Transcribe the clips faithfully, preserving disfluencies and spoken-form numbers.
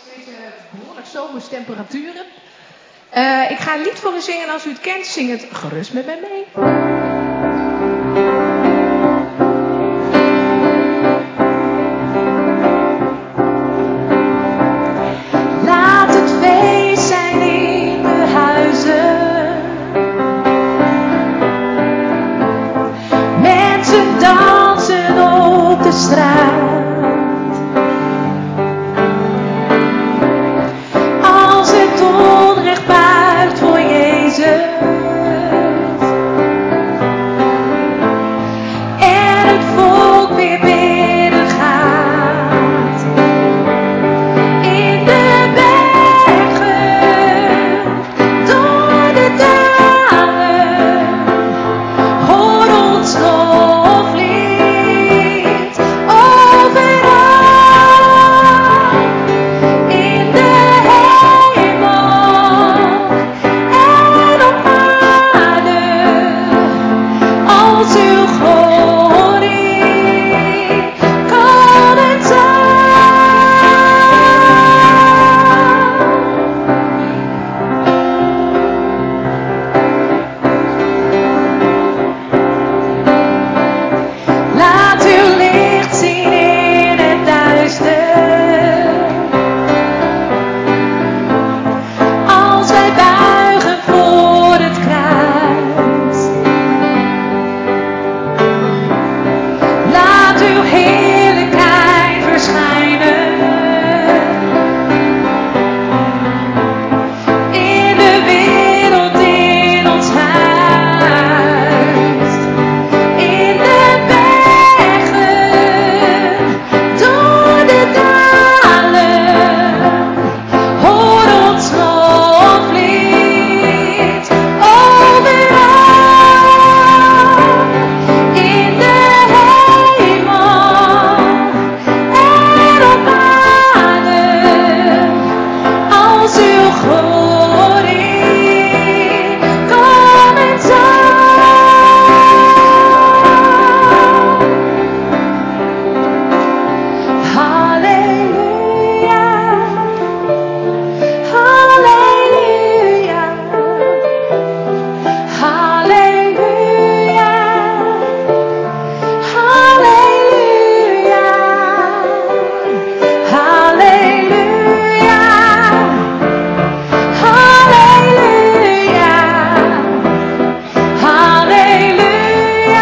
Deze behoorlijk zomerstemperaturen. Uh, ik ga een lied voor u zingen. Als u het kent, zing het gerust met mij mee. Laat het feest zijn in de huizen. Mensen dansen op de straat. Als het onrecht buigt voor Jezus. En het volk weer binnen gaat. In de bergen, door de dalen. Hoor ons loflied overal. In de hemel en op aarde. Als uw glorie kan en laat uw licht zien in het duister. Als wij buigen voor het kruis. Laat uw heerlijkheid verschijnen. In de wereld, in ons huis. In de bergen, door de dalen. Hoor ons loflied overal. In de hemel en op aarde. Als uw glorie kom en zal. Halleluja, halleluja, halleluja, halleluja, halleluja, halleluja, halleluja, halleluja.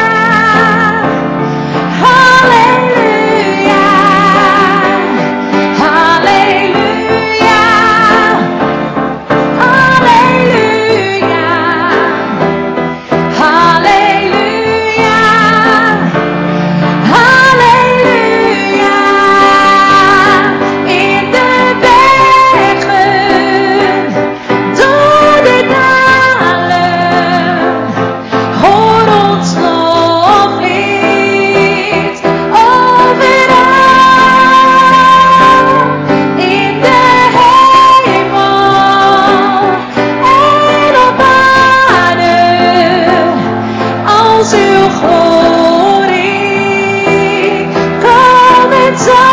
In de bergen, door de dalen, hoor ons loflied overal. In de hemel en op aarde. Als uw glorie kom en zal.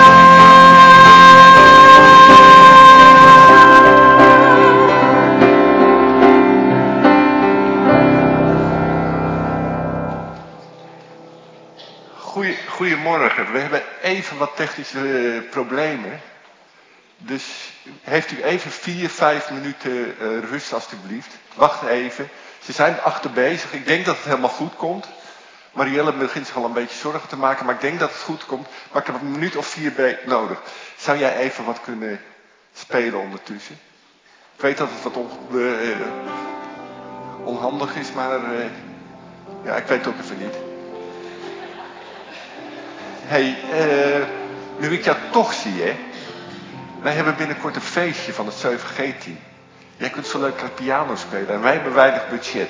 Goeie, goedemorgen. We hebben even wat technische uh, problemen. Dus heeft u even vier, vijf minuten uh, rust alstublieft. Wacht even. Ze zijn achter bezig. Ik denk dat het helemaal goed komt. Marielle begint zich al een beetje zorgen te maken. Maar ik denk dat het goed komt. Maar ik heb een minuut of vier be- nodig. Zou jij even wat kunnen spelen ondertussen? Ik weet dat het wat on, uh, uh, onhandig is. Maar uh, ja, ik weet het ook even niet. Hé, hey, uh, nu ik jou toch zie, hè. Wij hebben binnenkort een feestje van het zeven G team. Jij kunt zo leuk piano spelen en wij hebben weinig budget.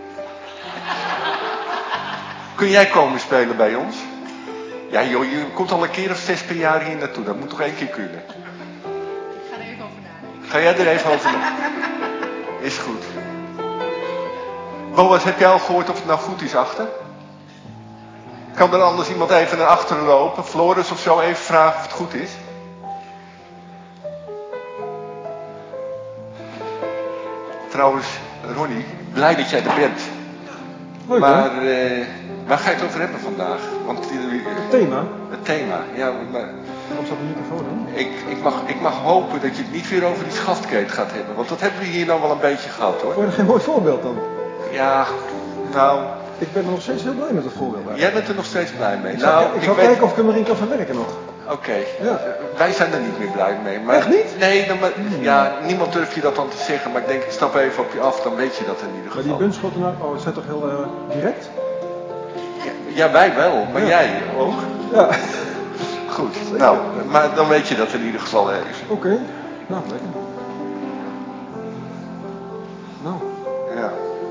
Kun jij komen spelen bij ons? Ja joh, je komt al een keer of zes per jaar hier naartoe. Dat moet toch één keer kunnen? Ik ga er even over nadenken. Ga jij er even over nadenken? Is goed. Boas, heb jij al gehoord of het nou goed is achter? Kan er anders iemand even naar achteren lopen? Floris of zo, even vragen of het goed is? Trouwens, Ronnie, blij dat jij er bent. Leuk, maar hè? uh, waar ga je het over hebben vandaag? Want, uh, het thema? Het thema, ja. Maar, waarom staat de microfoon dan? Ik, ik, mag, ik mag hopen dat je het niet weer over die schaftketen gaat hebben. Want dat hebben we hier nou wel een beetje gehad, hoor. Vond je geen mooi voorbeeld dan? Ja, nou... Ik ben er nog steeds heel blij met het voorbeeld. Eigenlijk. Jij bent er nog steeds blij mee. Ik nou, zal, ik zal ik weet... kijken of ik hem erin kan verwerken nog. Oké, okay. Ja. Wij zijn er niet meer blij mee. Maar... Echt niet? Nee, dan, maar, ja, niemand durft je dat dan te zeggen. Maar ik denk, ik stap even op je af, dan weet je dat in ieder geval. Maar die buntschotten nou, oh, is dat toch heel uh, direct? Ja, ja, wij wel, maar ja. Jij ook? Ja. Goed, zeker. Nou, maar dan weet je dat in ieder geval even. Oké, okay. Nou, lekker. Nou. Ja.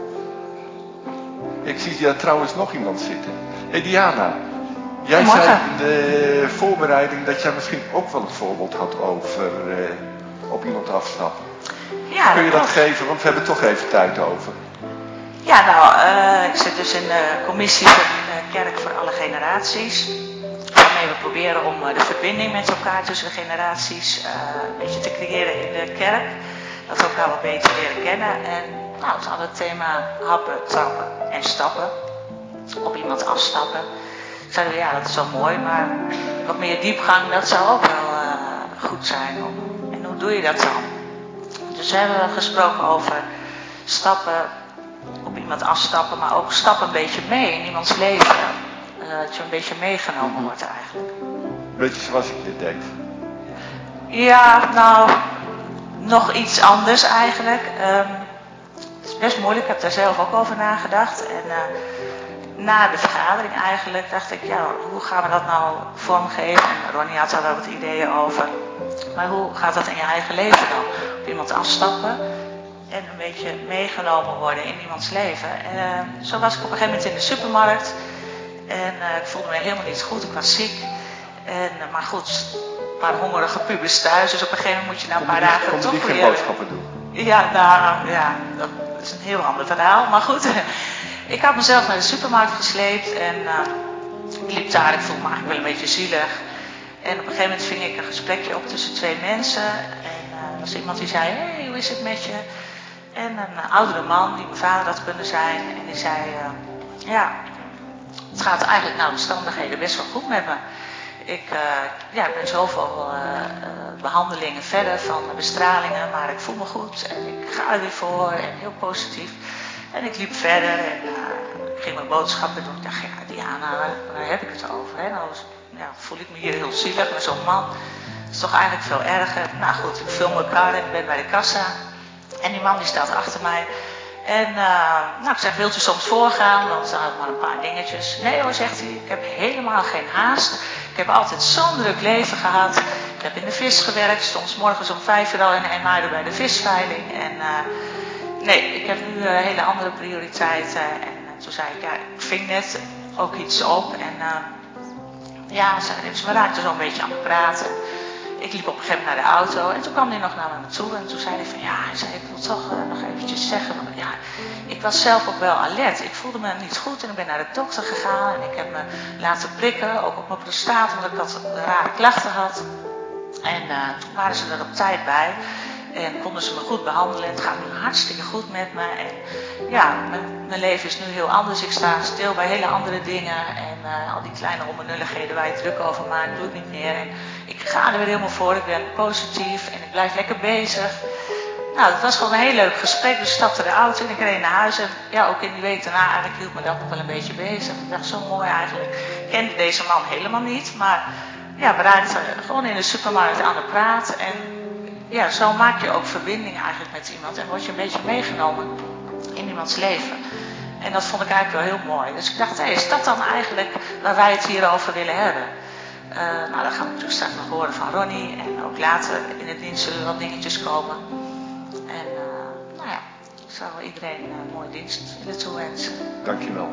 Ik zie daar trouwens nog iemand zitten. Hé, hey, Diana. Jij Morgen. zei in de voorbereiding dat jij misschien ook wel een voorbeeld had over uh, op iemand afstappen. Ja, kun je dat, dat geven, want we hebben toch even tijd over. Ja, nou, uh, ik zit dus in de commissie voor de kerk voor alle generaties. Waarmee we proberen om uh, de verbinding met elkaar tussen de generaties uh, een beetje te creëren in de kerk. Dat we elkaar wat beter leren kennen. En nou, het had het thema happen, trappen en stappen. Op iemand afstappen. Zeiden we, ja, dat is wel mooi, maar wat meer diepgang, dat zou ook wel uh, goed zijn. En hoe doe je dat dan? Dus we hebben gesproken over stappen, op iemand afstappen, maar ook stappen een beetje mee in iemands leven. Uh, dat je een beetje meegenomen wordt eigenlijk. Beetje zoals ik dit deed. Ja, nou, nog iets anders eigenlijk. Um, het is best moeilijk, ik heb daar zelf ook over nagedacht. En uh, na de vergadering eigenlijk dacht ik, ja, hoe gaan we dat nou vormgeven? En Ronnie had daar wel wat ideeën over. Maar hoe gaat dat in je eigen leven dan? Op iemand afstappen en een beetje meegenomen worden in iemands leven. En uh, zo was ik op een gegeven moment in de supermarkt. En uh, ik voelde me helemaal niet goed, ik was ziek. En, uh, maar goed, een paar hongerige pubers thuis. Dus op een gegeven moment moet je na een paar dagen Kom toch die geen weer... boodschappen doen? Ja, nou ja, dat is een heel ander verhaal. Maar goed, ik had mezelf naar de supermarkt gesleept. En uh, ik liep daar, ik voelde me eigenlijk wel een beetje zielig. En op een gegeven moment ving ik een gesprekje op tussen twee mensen. En uh, er was iemand die zei, hé, hey, hoe is het met je? En een uh, oudere man, die mijn vader had kunnen zijn. En die zei, uh, ja, het gaat eigenlijk naar omstandigheden best wel goed met me. Ik, uh, ja, ik ben zoveel uh, uh, behandelingen verder van bestralingen, maar ik voel me goed en ik ga er weer voor en heel positief. En ik liep verder en uh, ik ging mijn boodschappen doen. Ik dacht, ja, Diana, waar, waar heb ik het over? Hè? Nou ja, voel ik me hier heel zielig met zo'n man. Dat is toch eigenlijk veel erger. Nou goed, ik vul mijn kar en ik ben bij de kassa. En die man die staat achter mij. En uh, nou, ik zeg, wilt u soms voorgaan? Want dan had ik maar een paar dingetjes. Nee hoor, zegt hij, ik heb helemaal geen haast. Ik heb altijd zo'n druk leven gehad. Ik heb in de vis gewerkt, stond 's morgens om vijf uur al in IJmuiden bij de visveiling. En uh, nee, ik heb nu uh, hele andere prioriteiten. En uh, toen zei ik, ja, ik ving net ook iets op. En uh, ja, dus we raakten zo een beetje aan het praten. Ik liep op een gegeven moment naar de auto en toen kwam hij nog naar me toe en toen zei hij van ja, hij zei, ik wil toch uh, nog eventjes zeggen, want ja, ik was zelf ook wel alert. Ik voelde me niet goed en ik ben naar de dokter gegaan en ik heb me laten prikken, ook op mijn prostaat, omdat ik dat rare klachten had. En uh, toen waren ze er op tijd bij en konden ze me goed behandelen. Het gaat nu hartstikke goed met me en ja, mijn, mijn leven is nu heel anders. Ik sta stil bij hele andere dingen en uh, al die kleine onbenulligheden waar je druk over maakt, doe ik niet meer. En ik ga er weer helemaal voor, ik ben positief en ik blijf lekker bezig. Nou, dat was gewoon een heel leuk gesprek. Dus ik stapte de auto en ik reed naar huis. En ja, ook in die week daarna eigenlijk hield me dat nog wel een beetje bezig. Ik dacht, zo mooi eigenlijk. Ik kende deze man helemaal niet, maar ja, we raakten gewoon in de supermarkt aan de praat. En ja, zo maak je ook verbinding eigenlijk met iemand en word je een beetje meegenomen in iemands leven. En dat vond ik eigenlijk wel heel mooi. Dus ik dacht, hé, hey, is dat dan eigenlijk waar wij het hier over willen hebben? Uh, nou, dan gaan we natuurlijk straks nog horen van Ronnie. En ook later in de dienst zullen er wat dingetjes komen. En uh, nou ja, ik zou iedereen een mooie dienst willen toewensen. Dankjewel.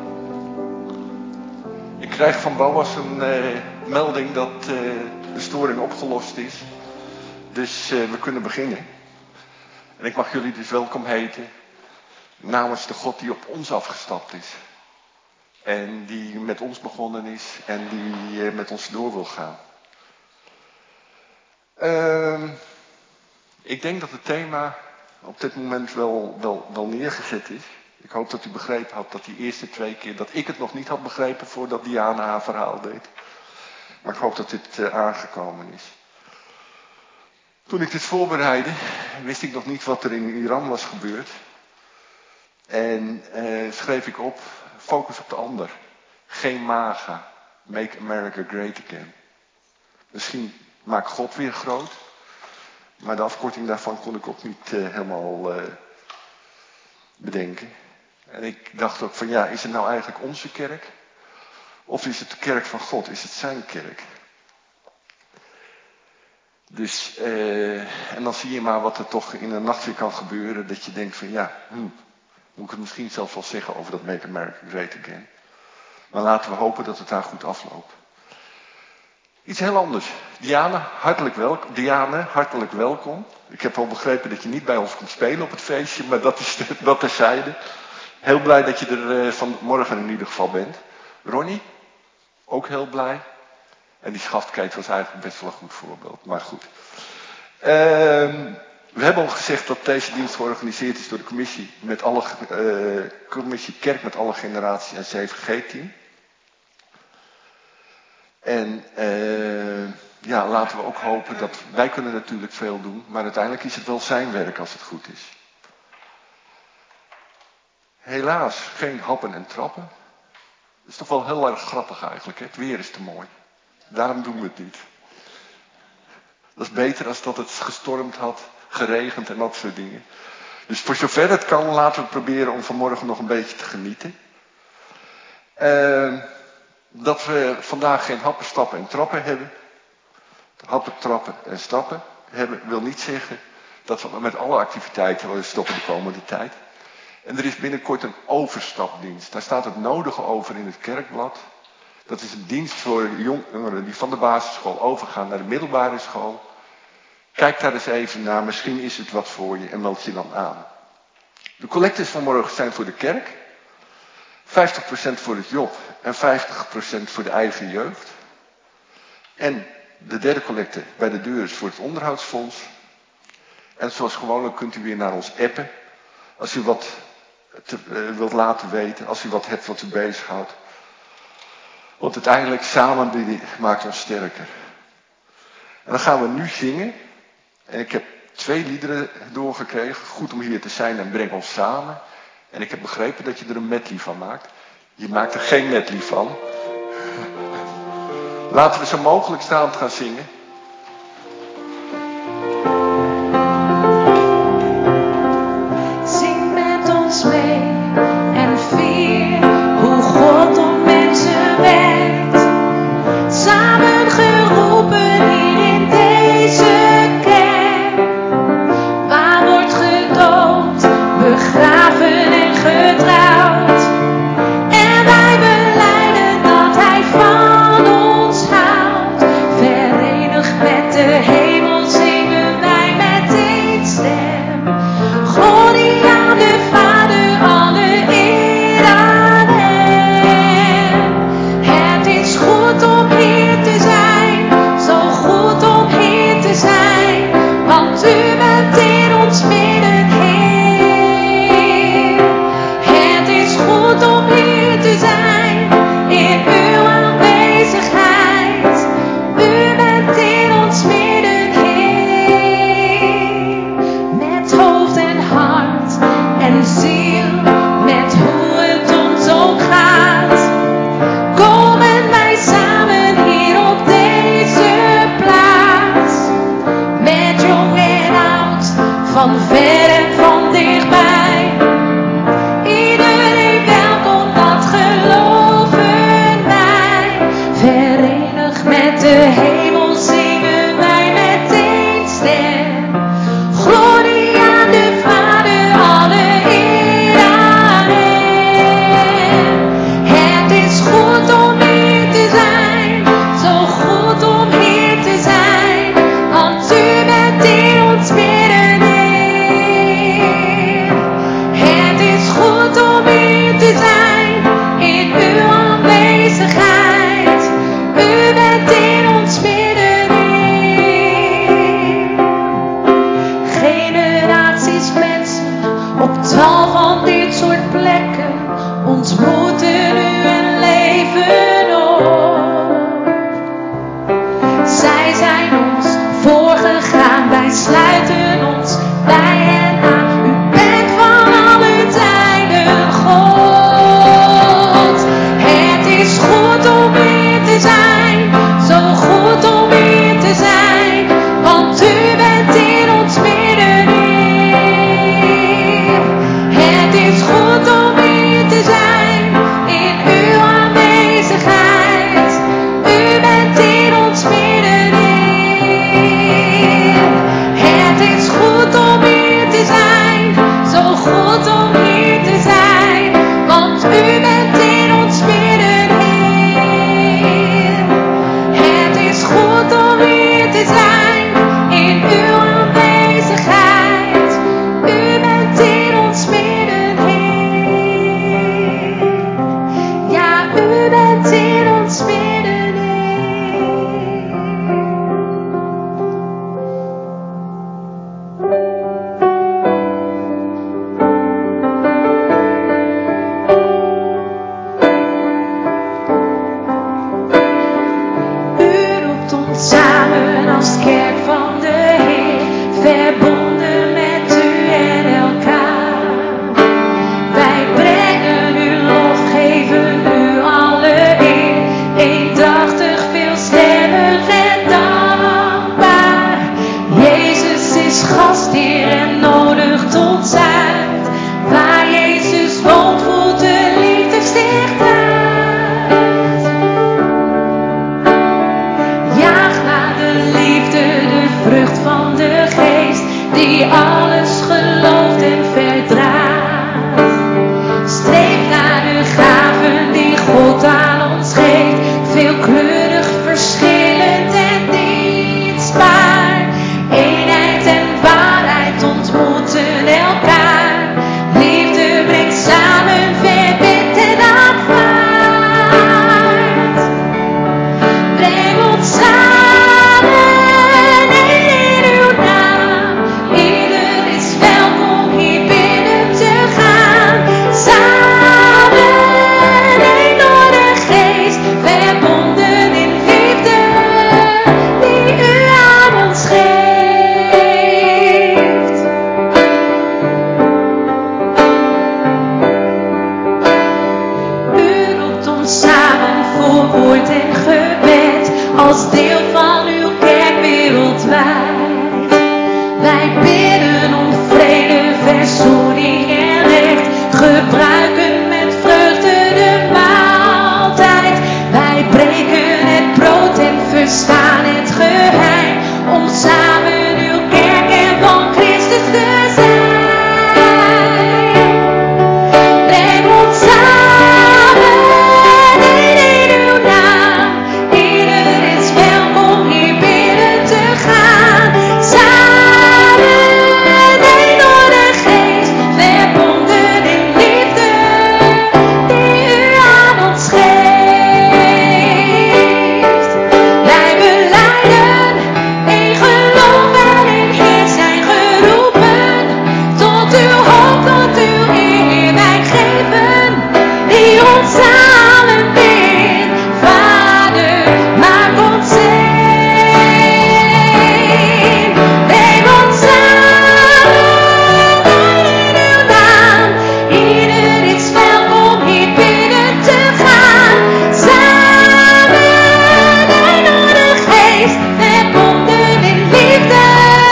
Ik krijg van Boas een uh, melding dat uh, de storing opgelost is. Dus uh, we kunnen beginnen. En ik mag jullie dus welkom heten namens de God die op ons afgestapt is. En die met ons begonnen is en die uh, met ons door wil gaan. Uh, ik denk dat het thema op dit moment wel, wel, wel neergezet is. Ik hoop dat u begrepen had dat die eerste twee keer, dat ik het nog niet had begrepen voordat Diana haar verhaal deed. Maar ik hoop dat dit uh, aangekomen is. Toen ik dit voorbereidde, wist ik nog niet wat er in Iran was gebeurd. En uh, schreef ik op, focus op de ander. Geen MAGA, make America great again. Misschien maakt God weer groot. Maar de afkorting daarvan kon ik ook niet uh, helemaal uh, bedenken. En ik dacht ook van ja, is het nou eigenlijk onze kerk? Of is het de kerk van God? Is het zijn kerk? Dus, uh, en dan zie je maar wat er toch in een nacht weer kan gebeuren. Dat je denkt van ja, hm, moet ik het misschien zelfs wel zeggen over dat Make America Great Again. Maar laten we hopen dat het daar goed afloopt. Iets heel anders. Diana, hartelijk welkom. Diana, hartelijk welkom. Ik heb al begrepen dat je niet bij ons komt spelen op het feestje, maar dat is dat terzijde. Heel blij dat je er uh, vanmorgen in ieder geval bent. Ronnie, ook heel blij. En die schaftkijt was eigenlijk best wel een goed voorbeeld, maar goed. Uh, we hebben al gezegd dat deze dienst georganiseerd is door de commissie, met alle, uh, commissie Kerk met alle generaties en C V G-team. En uh, ja, laten we ook hopen dat wij kunnen natuurlijk veel doen, maar uiteindelijk is het wel zijn werk als het goed is. Helaas geen happen en trappen. Dat is toch wel heel erg grappig eigenlijk, hè? Het weer is te mooi. Daarom doen we het niet. Dat is beter als dat het gestormd had, geregend en dat soort dingen. Dus voor zover het kan, laten we proberen om vanmorgen nog een beetje te genieten. Uh, dat we vandaag geen happen, stappen en trappen hebben. Happen, trappen en stappen hebben wil niet zeggen dat we met alle activiteiten willen stoppen de komende tijd. En er is binnenkort een overstapdienst. Daar staat het nodige over in het kerkblad. Dat is een dienst voor jongeren die van de basisschool overgaan naar de middelbare school. Kijk daar eens even naar, misschien is het wat voor je en meld je dan aan. De collectes van morgen zijn voor de kerk. vijftig procent voor het job en vijftig procent voor de eigen jeugd. En de derde collecte bij de deur is voor het onderhoudsfonds. En zoals gewoonlijk kunt u weer naar ons appen. Als u wat te, uh, wilt laten weten, als u wat hebt wat u bezighoudt. Want uiteindelijk samen maakt ons sterker. En dan gaan we nu zingen. En ik heb twee liederen doorgekregen. Goed om hier te zijn en breng ons samen. En ik heb begrepen dat je er een medley van maakt. Je maakt er geen medley van. Laten we zo mogelijk staand gaan zingen. Zing met ons mee en vier hoe God om mensen werkt. Samen geroepen hier in deze kerk. Waar wordt gedood, begraven en getrouwd. En wij belijden dat Hij van ons houdt. Verenigd met de hemel zingen wij met één stem. Gloria de Vader, alle eer aan Hem. Het is goed om hier te zijn, zo goed om hier te zijn, want U bent in ons midden, Heer. Het is goed om hier te zijn, in Uw aanwezigheid. U bent in ons midden, Heer. Met hoofd en hart en ziel, met hoe het ons ook gaat, komen wij samen hier op deze plaats. Met jong en oud, van ver en van dichtbij. Iedereen welkom, dat geloven wij. Verenigd met de hemel zingen wij met één stem. Gloria de Vader, alle eer aan Hem. Het is goed om hier te zijn, zo goed om hier te zijn, want U bent in ons midden, Heer. die alles gelooft en verdraagt. Streef naar de gaven die God aan ons geeft, veelkleurig, verschillend en dienstbaar. Eenheid en waarheid ontmoeten elkaar. Liefde brengt samen, verbindt en aanvaardt. Breng ons samen in uw naam. Ieder is welkom hier binnen te gaan. Samen één door de geest, verbonden in liefde die u aan ons geeft. U roept ons samen voor woord en gebed, als deel van uw kerk wereldwijd. Wij bidden om vrede, verzoening en recht, gebruiken met vreugde de maaltijd. Wij breken het brood en verstaan het geheim, om samen uw kerk en van Christus te zijn. Breng ons samen in uw naam. Ieder is welkom hier binnen te gaan. Samen één door de geest, verbonden in liefde die u aan ons geeft. Wij belijden in geloof en in Heer zijn geroepen. Tot uw hoop, tot uw eer wij geven. Die ons samen bindt, Vader, maak ons één. Breng ons samen in uw naam. Ieder is welkom hier binnen te gaan. Samen één door de geest, verbonden in liefde.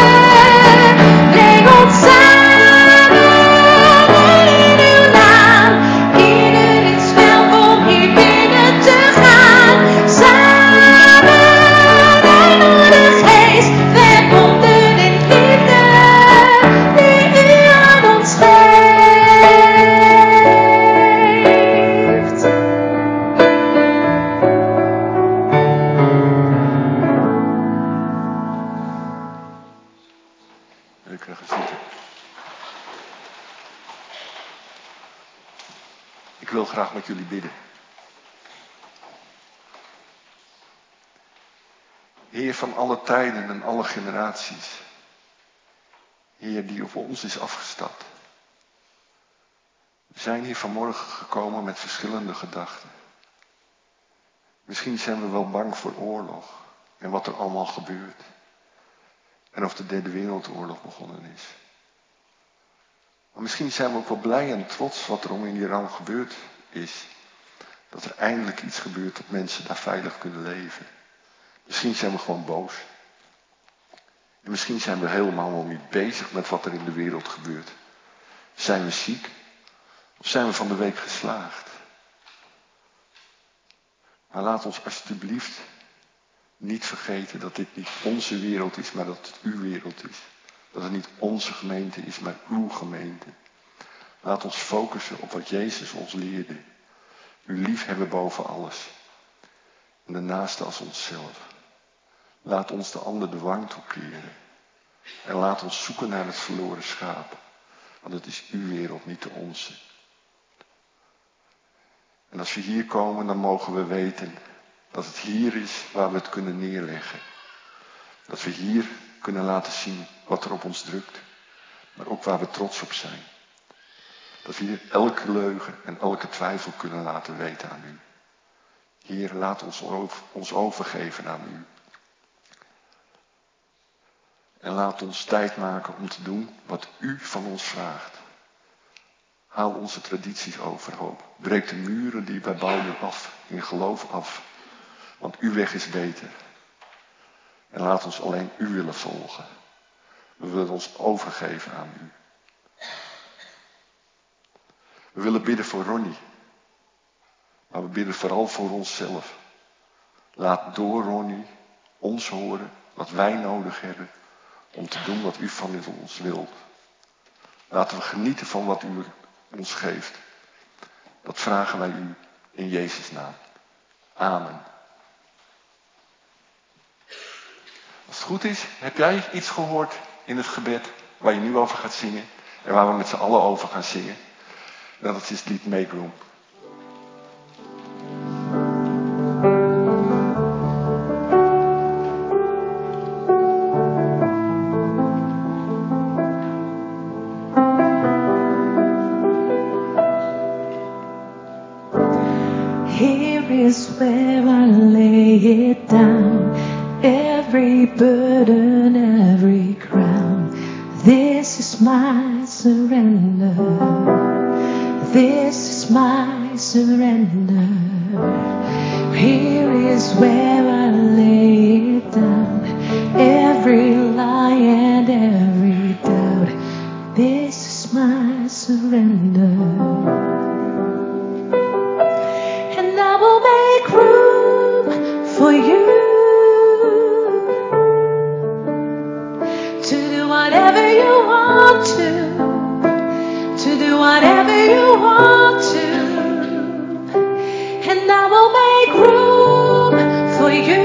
Breng ons samen in uw naam. Ieder is welkom hier binnen te gaan. Samen één door de geest, verbonden in liefde die u aan ons geeft. Ik ga zitten. Ik wil graag met jullie bidden. Heer van alle tijden en alle generaties. Heer die op ons is afgestapt. We zijn hier vanmorgen gekomen met verschillende gedachten. Misschien zijn we wel bang voor oorlog en wat er allemaal gebeurt. En of de derde wereldoorlog begonnen is. Maar misschien zijn we ook wel blij en trots wat er om in Iran gebeurd is. Dat er eindelijk iets gebeurt dat mensen daar veilig kunnen leven. Misschien zijn we gewoon boos. En misschien zijn we helemaal wel niet bezig met wat er in de wereld gebeurt. Zijn we ziek? Of zijn we van de week geslaagd? Maar laat ons alsjeblieft niet vergeten dat dit niet onze wereld is, maar dat het uw wereld is. Dat het niet onze gemeente is, maar uw gemeente. Laat ons focussen op wat Jezus ons leerde. U liefhebben boven alles. En de naaste als onszelf. Laat ons de ander de wang toekeren. En laat ons zoeken naar het verloren schaap. Want het is uw wereld, niet de onze. En als we hier komen, dan mogen we weten dat het hier is waar we het kunnen neerleggen. Dat we hier kunnen laten zien wat er op ons drukt. Maar ook waar we trots op zijn. Dat we hier elke leugen en elke twijfel kunnen laten weten aan u. Heer, laat ons, over, ons overgeven aan u. En laat ons tijd maken om te doen wat u van ons vraagt. Haal onze tradities overhoop. Breek de muren die wij bouwen af, in geloof af. Want uw weg is beter. En laat ons alleen u willen volgen. We willen ons overgeven aan u. We willen bidden voor Ronnie. Maar we bidden vooral voor onszelf. Laat door Ronnie ons horen wat wij nodig hebben om te doen wat u van ons wilt. Laten we genieten van wat u ons geeft. Dat vragen wij u in Jezus' naam. Amen. Als het goed is, heb jij iets gehoord in het gebed waar je nu over gaat zingen en waar we met z'n allen over gaan zingen? En dat is het lied Make Room. Is where I lay it down, every burden, every crown. This is my surrender. This is my surrender. Here is where I lay it down, every lie and every doubt. This is my surrender. For you to do whatever you want to, to do whatever you want to, and I will make room for you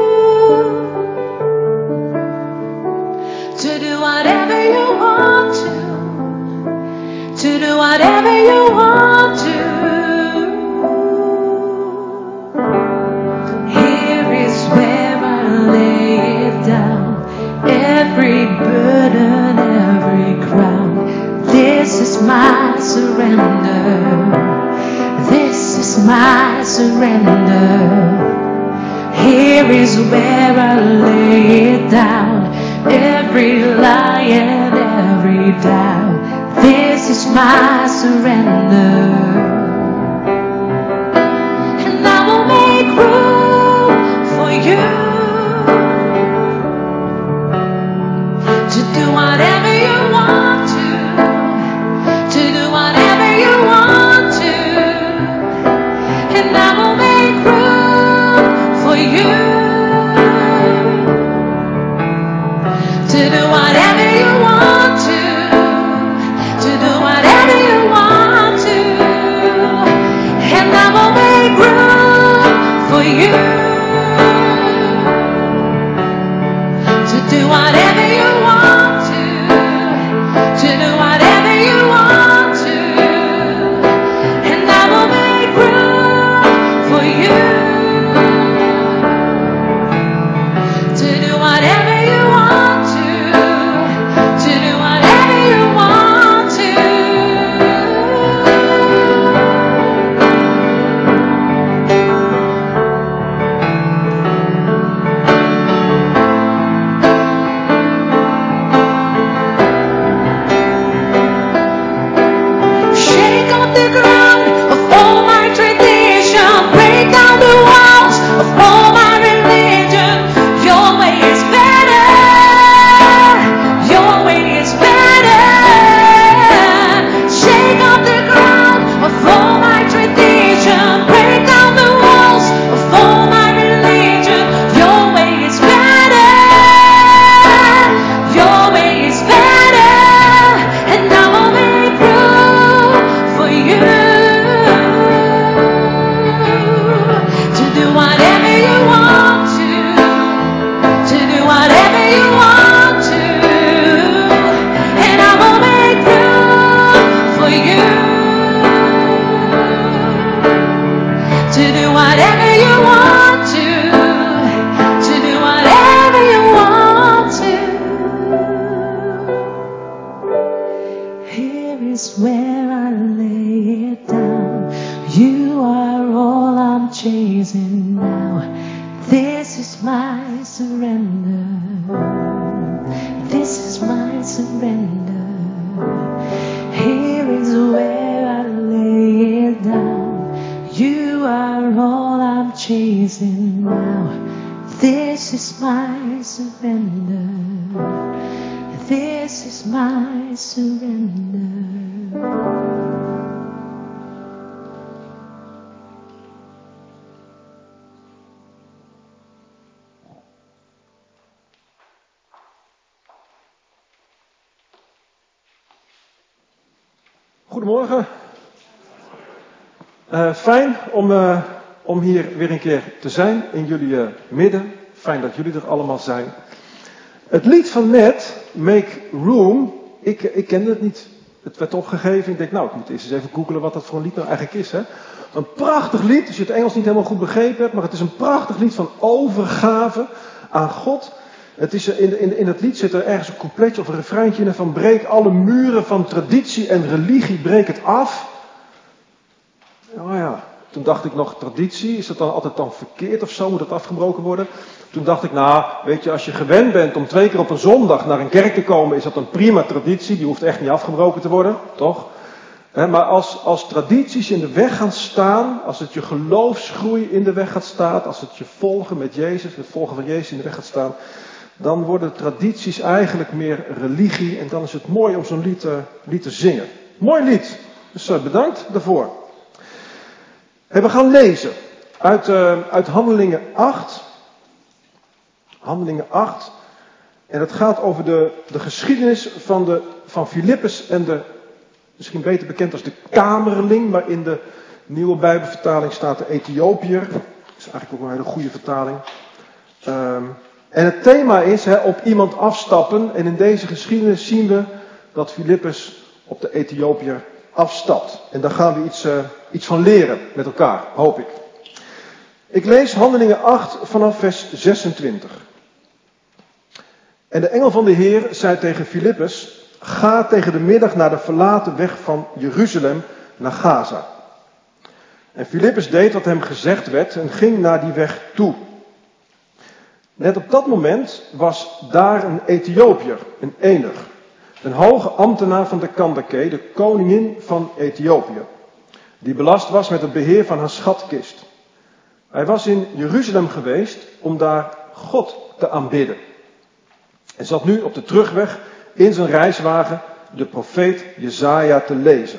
to do whatever you want to, to do whatever you want to. Every burden, every crown. This is my surrender. This is my surrender. Here is where I lay it down. Every lie and every doubt. This is my surrender. And I will make room for you. Whatever you want to, to do whatever you want to, and I will make room for you to do whatever you want to, to do whatever you want to, and I will make room for you to do whatever you want. Goedemorgen. Uh, fijn om, uh, om hier weer een keer te zijn in jullie uh, midden. Fijn dat jullie er allemaal zijn. Het lied van net, Make Room, ik, ik kende het niet. Het werd opgegeven. Ik denk, nou, ik moet eerst eens even googlen wat dat voor een lied nou eigenlijk is. Hè? Een prachtig lied, als je het Engels niet helemaal goed begrepen hebt, maar het is een prachtig lied van overgave aan God. Het is, in, in, in het lied zit er ergens een coupletje of een refreintje in van breek alle muren van traditie en religie, breek het af. Nou ja, toen dacht ik nog, traditie, is dat dan altijd dan verkeerd of zo, moet dat afgebroken worden? Toen dacht ik, nou, weet je, als je gewend bent om twee keer op een zondag naar een kerk te komen, is dat een prima traditie, die hoeft echt niet afgebroken te worden, toch? He, maar als, als tradities in de weg gaan staan, als het je geloofsgroei in de weg gaat staan, als het je volgen met Jezus, het volgen van Jezus in de weg gaat staan, dan worden tradities eigenlijk meer religie en dan is het mooi om zo'n lied, uh, lied te zingen. Mooi lied, dus uh, bedankt daarvoor. Hey, we gaan lezen uit, uh, uit Handelingen acht. Handelingen acht. En het gaat over de, de geschiedenis van, de, van Filippus en de, misschien beter bekend als de Kamerling, maar in de nieuwe Bijbelvertaling staat de Ethiopiër. Dat is eigenlijk ook een hele goede vertaling. Um, en het thema is hè, op iemand afstappen. En in deze geschiedenis zien we dat Filippus op de Ethiopiër afstapt. En daar gaan we iets, uh, iets van leren met elkaar, hoop ik. Ik lees Handelingen acht vanaf vers zesentwintig. En de engel van de Heer zei tegen Filippus, ga tegen de middag naar de verlaten weg van Jeruzalem naar Gaza. En Filippus deed wat hem gezegd werd en ging naar die weg toe. Net op dat moment was daar een Ethiopiër, een ener, een hoge ambtenaar van de Kandake, de koningin van Ethiopië, die belast was met het beheer van haar schatkist. Hij was in Jeruzalem geweest om daar God te aanbidden. En zat nu op de terugweg in zijn reiswagen de profeet Jesaja te lezen.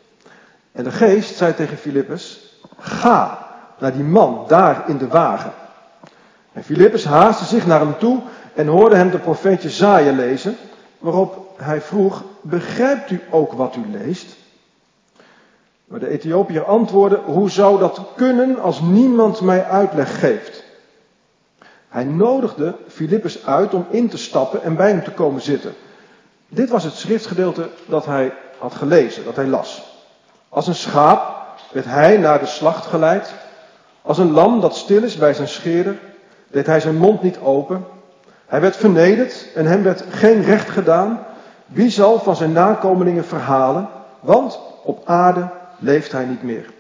En de geest zei tegen Filippus, ga naar die man daar in de wagen. En Filippus haastte zich naar hem toe en hoorde hem de profeet Jesaja lezen, waarop hij vroeg, begrijpt u ook wat u leest? Maar de Ethiopiër antwoordde, hoe zou dat kunnen als niemand mij uitleg geeft? Hij nodigde Filippus uit om in te stappen en bij hem te komen zitten. Dit was het schriftgedeelte dat hij had gelezen, dat hij las. Als een schaap werd hij naar de slacht geleid. Als een lam dat stil is bij zijn scheerder, deed hij zijn mond niet open. Hij werd vernederd en hem werd geen recht gedaan. Wie zal van zijn nakomelingen verhalen? Want op aarde leeft hij niet meer.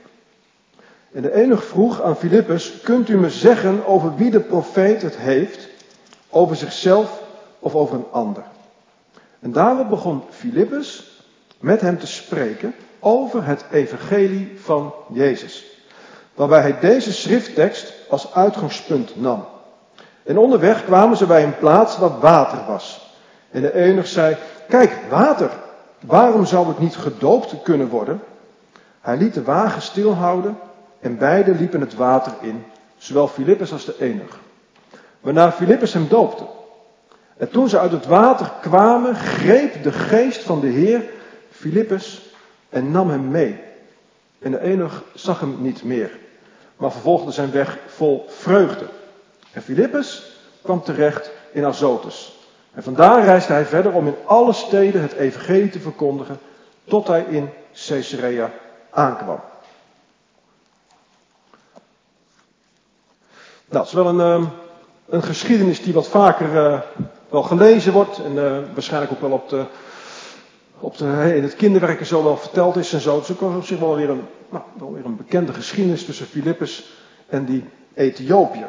En de enig vroeg aan Filippus, kunt u me zeggen over wie de profeet het heeft? Over zichzelf of over een ander? En daarop begon Filippus met hem te spreken over het evangelie van Jezus. Waarbij hij deze schrifttekst als uitgangspunt nam. En onderweg kwamen ze bij een plaats waar water was. En de enig zei, kijk, water, waarom zou ik niet gedoopt kunnen worden? Hij liet de wagen stilhouden en beiden liepen het water in, zowel Filippus als de enig. Waarna Filippus hem doopte. En toen ze uit het water kwamen, greep de geest van de Heer Filippus en nam hem mee. En de enig zag hem niet meer, maar vervolgde zijn weg vol vreugde. En Filippus kwam terecht in Azotus. En vandaar reisde hij verder om in alle steden het evangelie te verkondigen, tot hij in Caesarea aankwam. Nou, het is wel een, een geschiedenis die wat vaker uh, wel gelezen wordt. En uh, waarschijnlijk ook wel op de, op de, in het kinderwerk zo wel verteld is en zo. Het is ook op zich wel weer een, nou, wel weer een bekende geschiedenis tussen Filippus en die Ethiopiër.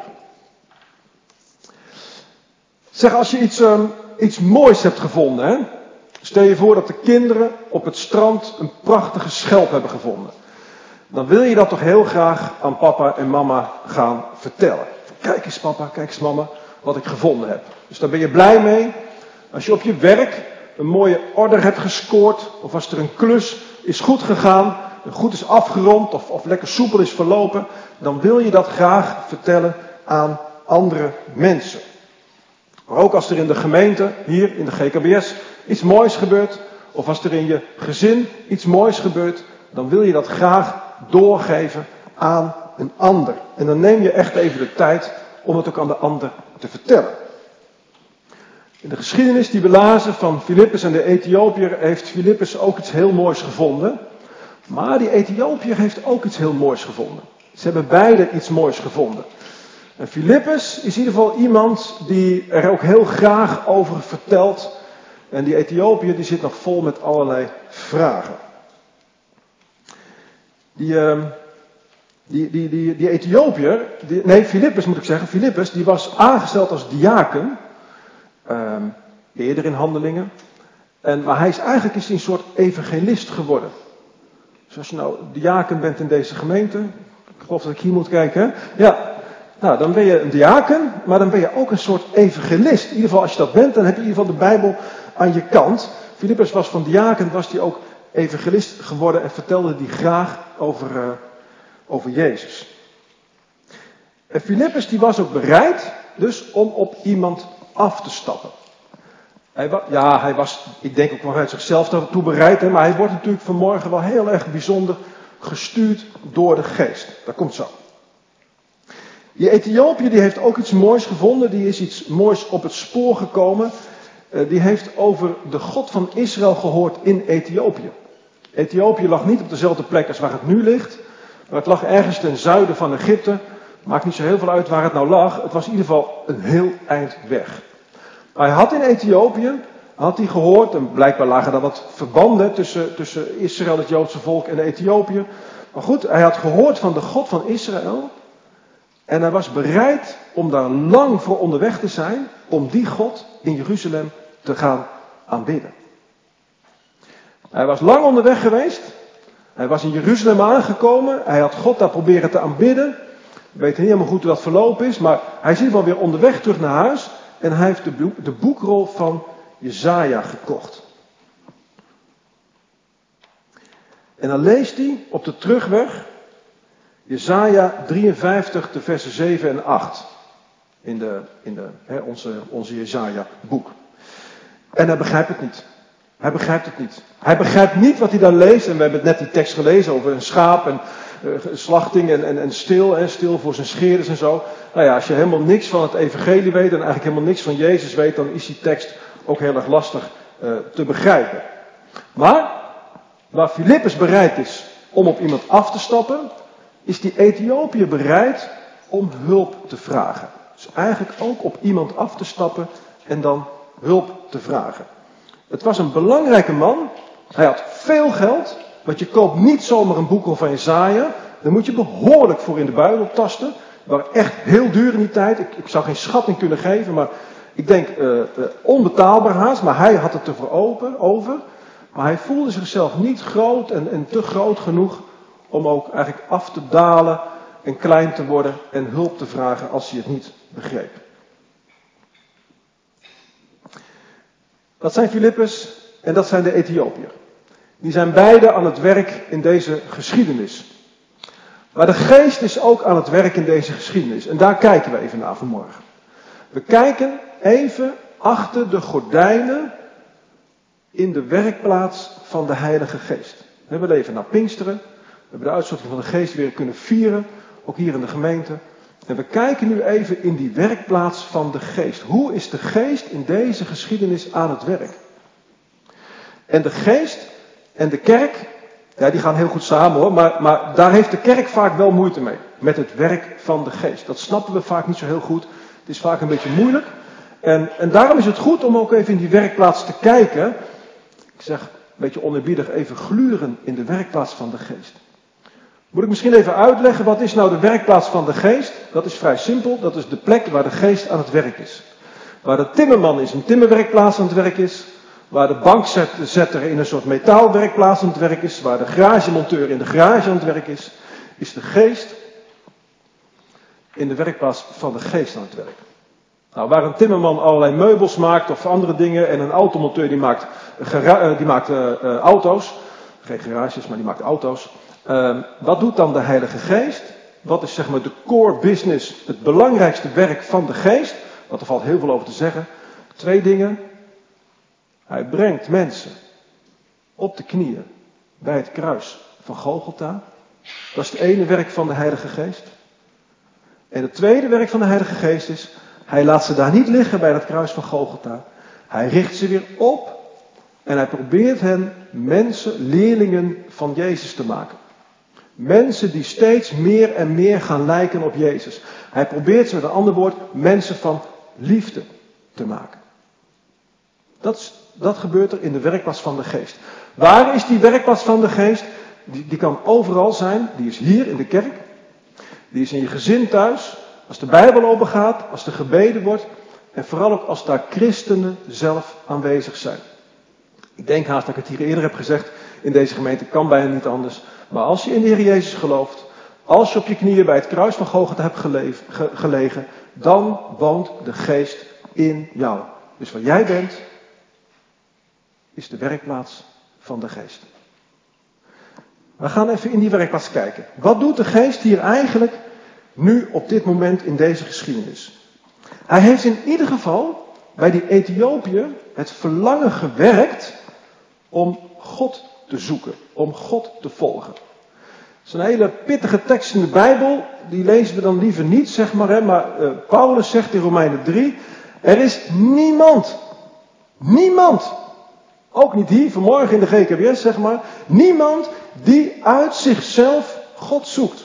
Zeg, als je iets, um, iets moois hebt gevonden, hè? Stel je voor dat de kinderen op het strand een prachtige schelp hebben gevonden. Dan wil je dat toch heel graag aan papa en mama gaan vertellen. Kijk eens papa, kijk eens mama, wat ik gevonden heb. Dus daar ben je blij mee. Als je op je werk een mooie order hebt gescoord, of als er een klus is goed gegaan, goed is afgerond, of, of lekker soepel is verlopen, dan wil je dat graag vertellen aan andere mensen. Maar ook als er in de gemeente, hier in de G K B S, iets moois gebeurt, of als er in je gezin iets moois gebeurt, dan wil je dat graag doorgeven aan een ander. En dan neem je echt even de tijd om het ook aan de ander te vertellen. In de geschiedenis die we lazen van Filippus en de Ethiopiër heeft Filippus ook iets heel moois gevonden. Maar die Ethiopiër heeft ook iets heel moois gevonden. Ze hebben beide iets moois gevonden. En Filippus is in ieder geval iemand die er ook heel graag over vertelt. En die Ethiopiër die zit nog vol met allerlei vragen. Die, uh, die, die, die, die Ethiopiër, die, nee Filippus moet ik zeggen, Filippus die was aangesteld als diaken. Uh, eerder in Handelingen. En, maar hij is eigenlijk is hij een soort evangelist geworden. Dus als je nou diaken bent in deze gemeente, ik geloof dat ik hier moet kijken, hè? Ja. Nou, dan ben je een diaken, maar dan ben je ook een soort evangelist. In ieder geval, als je dat bent, dan heb je in ieder geval de Bijbel aan je kant. Filippus was van diaken, was hij ook evangelist geworden en vertelde hij graag over, uh, over Jezus. En Filippus die was ook bereid, dus om op iemand af te stappen. Hij wa- ja, hij was, ik denk ook wel uit zichzelf daartoe bereid, hè, maar hij wordt natuurlijk vanmorgen wel heel erg bijzonder gestuurd door de geest. Dat komt zo. Die Ethiopiër die heeft ook iets moois gevonden. Die is iets moois op het spoor gekomen. Uh, die heeft over de God van Israël gehoord in Ethiopië. Ethiopië lag niet op dezelfde plek als waar het nu ligt. Maar het lag ergens ten zuiden van Egypte. Maakt niet zo heel veel uit waar het nou lag. Het was in ieder geval een heel eind weg. Maar hij had in Ethiopië, had hij gehoord, en blijkbaar lagen daar wat verbanden tussen, tussen Israël, het Joodse volk, en Ethiopië. Maar goed, hij had gehoord van de God van Israël. En hij was bereid om daar lang voor onderweg te zijn, om die God in Jeruzalem te gaan aanbidden. Hij was lang onderweg geweest. Hij was in Jeruzalem aangekomen. Hij had God daar proberen te aanbidden. We weten niet helemaal goed hoe dat verlopen is, maar hij is in ieder geval weer onderweg terug naar huis. En hij heeft de, boek, de boekrol van Jesaja gekocht. En dan leest hij op de terugweg Jesaja drieënvijftig, de versen zeven en acht. In, de, in de, hè, onze, onze Jesaja boek. En hij begrijpt het niet. Hij begrijpt het niet. Hij begrijpt niet wat hij dan leest. En we hebben net die tekst gelezen over een schaap en uh, slachting en, en, en stil. En stil voor zijn scheerders en zo. Nou ja, als je helemaal niks van het evangelie weet en eigenlijk helemaal niks van Jezus weet, dan is die tekst ook heel erg lastig uh, te begrijpen. Maar, waar Filippus bereid is om op iemand af te stappen, is die Ethiopiër bereid om hulp te vragen. Dus eigenlijk ook op iemand af te stappen en dan hulp te vragen. Het was een belangrijke man. Hij had veel geld. Want je koopt niet zomaar een boekrol van Jesaja. Daar moet je behoorlijk voor in de buidel tasten. Die waren echt heel duur in die tijd. Ik, ik zou geen schatting kunnen geven. Maar ik denk uh, uh, onbetaalbaar haast. Maar hij had het ervoor open, over. Maar hij voelde zichzelf niet groot en, en te groot genoeg om ook eigenlijk af te dalen en klein te worden en hulp te vragen als hij het niet begreep. Dat zijn Filippus en dat zijn de Ethiopiër. Die zijn beide aan het werk in deze geschiedenis. Maar de geest is ook aan het werk in deze geschiedenis. En daar kijken we even naar vanmorgen. We kijken even achter de gordijnen in de werkplaats van de Heilige Geest. We leven naar Pinksteren. We hebben de uitstorting van de geest weer kunnen vieren. Ook hier in de gemeente. En we kijken nu even in die werkplaats van de geest. Hoe is de geest in deze geschiedenis aan het werk? En de geest en de kerk, ja, die gaan heel goed samen hoor. Maar, maar daar heeft de kerk vaak wel moeite mee. Met het werk van de geest. Dat snappen we vaak niet zo heel goed. Het is vaak een beetje moeilijk. En, en daarom is het goed om ook even in die werkplaats te kijken. Ik zeg een beetje oneerbiedig even gluren in de werkplaats van de geest. Moet ik misschien even uitleggen, wat is nou de werkplaats van de geest? Dat is vrij simpel, dat is de plek waar de geest aan het werk is. Waar de timmerman is een timmerwerkplaats aan het werk is. Waar de bankzetter in een soort metaalwerkplaats aan het werk is. Waar de garagemonteur in de garage aan het werk is. Is de geest in de werkplaats van de geest aan het werk. Nou, waar een timmerman allerlei meubels maakt of andere dingen. En een automonteur die maakt, gera- die maakt uh, uh, auto's. Geen garages, maar die maakt auto's. Uh, wat doet dan de Heilige Geest? Wat is zeg maar de core business, het belangrijkste werk van de Geest? Want er valt heel veel over te zeggen. Twee dingen. Hij brengt mensen op de knieën bij het kruis van Golgotha. Dat is het ene werk van de Heilige Geest. En het tweede werk van de Heilige Geest is, hij laat ze daar niet liggen bij het kruis van Golgotha. Hij richt ze weer op en hij probeert hen mensen, leerlingen van Jezus te maken. Mensen die steeds meer en meer gaan lijken op Jezus. Hij probeert ze met een ander woord mensen van liefde te maken. Dat, is, dat gebeurt er in de werkplaats van de Geest. Waar is die werkplaats van de Geest? Die, die kan overal zijn. Die is hier in de kerk. Die is in je gezin thuis. Als de Bijbel open gaat. Als er gebeden wordt. En vooral ook als daar christenen zelf aanwezig zijn. Ik denk haast dat ik het hier eerder heb gezegd. In deze gemeente kan bijna niet anders. Maar als je in de Heer Jezus gelooft. Als je op je knieën bij het kruis van Golgotha hebt geleef, ge, gelegen. Dan woont de Geest in jou. Dus waar jij bent. Is de werkplaats van de Geest. We gaan even in die werkplaats kijken. Wat doet de Geest hier eigenlijk nu op dit moment in deze geschiedenis? Hij heeft in ieder geval bij die Ethiopiër het verlangen gewerkt om God te zoeken, om God te volgen. Het is een hele pittige tekst in de Bijbel, die lezen we dan liever niet, zeg maar. Hè? Maar uh, Paulus zegt in Romeinen drie, er is niemand, niemand, ook niet hier vanmorgen in de G K W S, zeg maar, niemand die uit zichzelf God zoekt.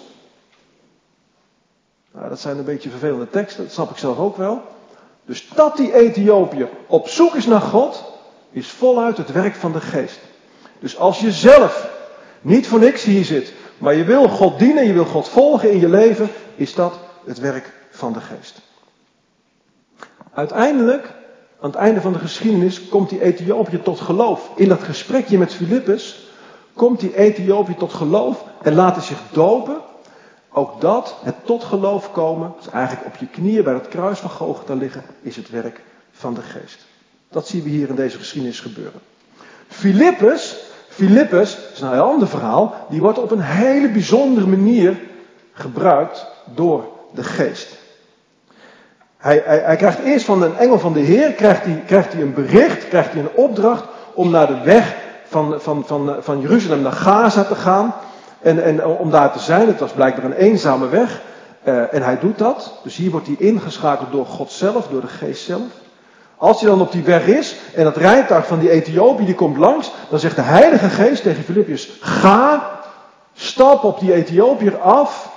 Nou, dat zijn een beetje vervelende teksten, dat snap ik zelf ook wel. Dus dat die Ethiopiër op zoek is naar God, is voluit het werk van de Geest. Dus als je zelf niet voor niks hier zit, maar je wil God dienen, je wil God volgen in je leven, is dat het werk van de Geest. Uiteindelijk, aan het einde van de geschiedenis, komt die Ethiopiër tot geloof. In dat gesprekje met Filippus komt die Ethiopiër tot geloof en laat hij zich dopen. Ook dat, het tot geloof komen, dus eigenlijk op je knieën bij het kruis van Golgotha liggen, is het werk van de Geest. Dat zien we hier in deze geschiedenis gebeuren. Filippus, Filippus, is een heel ander verhaal, die wordt op een hele bijzondere manier gebruikt door de Geest. Hij, hij, hij krijgt eerst van een engel van de Heer, krijgt hij, krijgt hij een bericht, krijgt hij een opdracht om naar de weg van, van, van, van Jeruzalem naar Gaza te gaan. En, en om daar te zijn, het was blijkbaar een eenzame weg. Uh, en hij doet dat. Dus hier wordt hij ingeschakeld door God zelf, door de Geest zelf. Als hij dan op die weg is en het rijtuig van die Ethiopiër die komt langs, dan zegt de Heilige Geest tegen Filippus, ga, stap op die Ethiopiër af.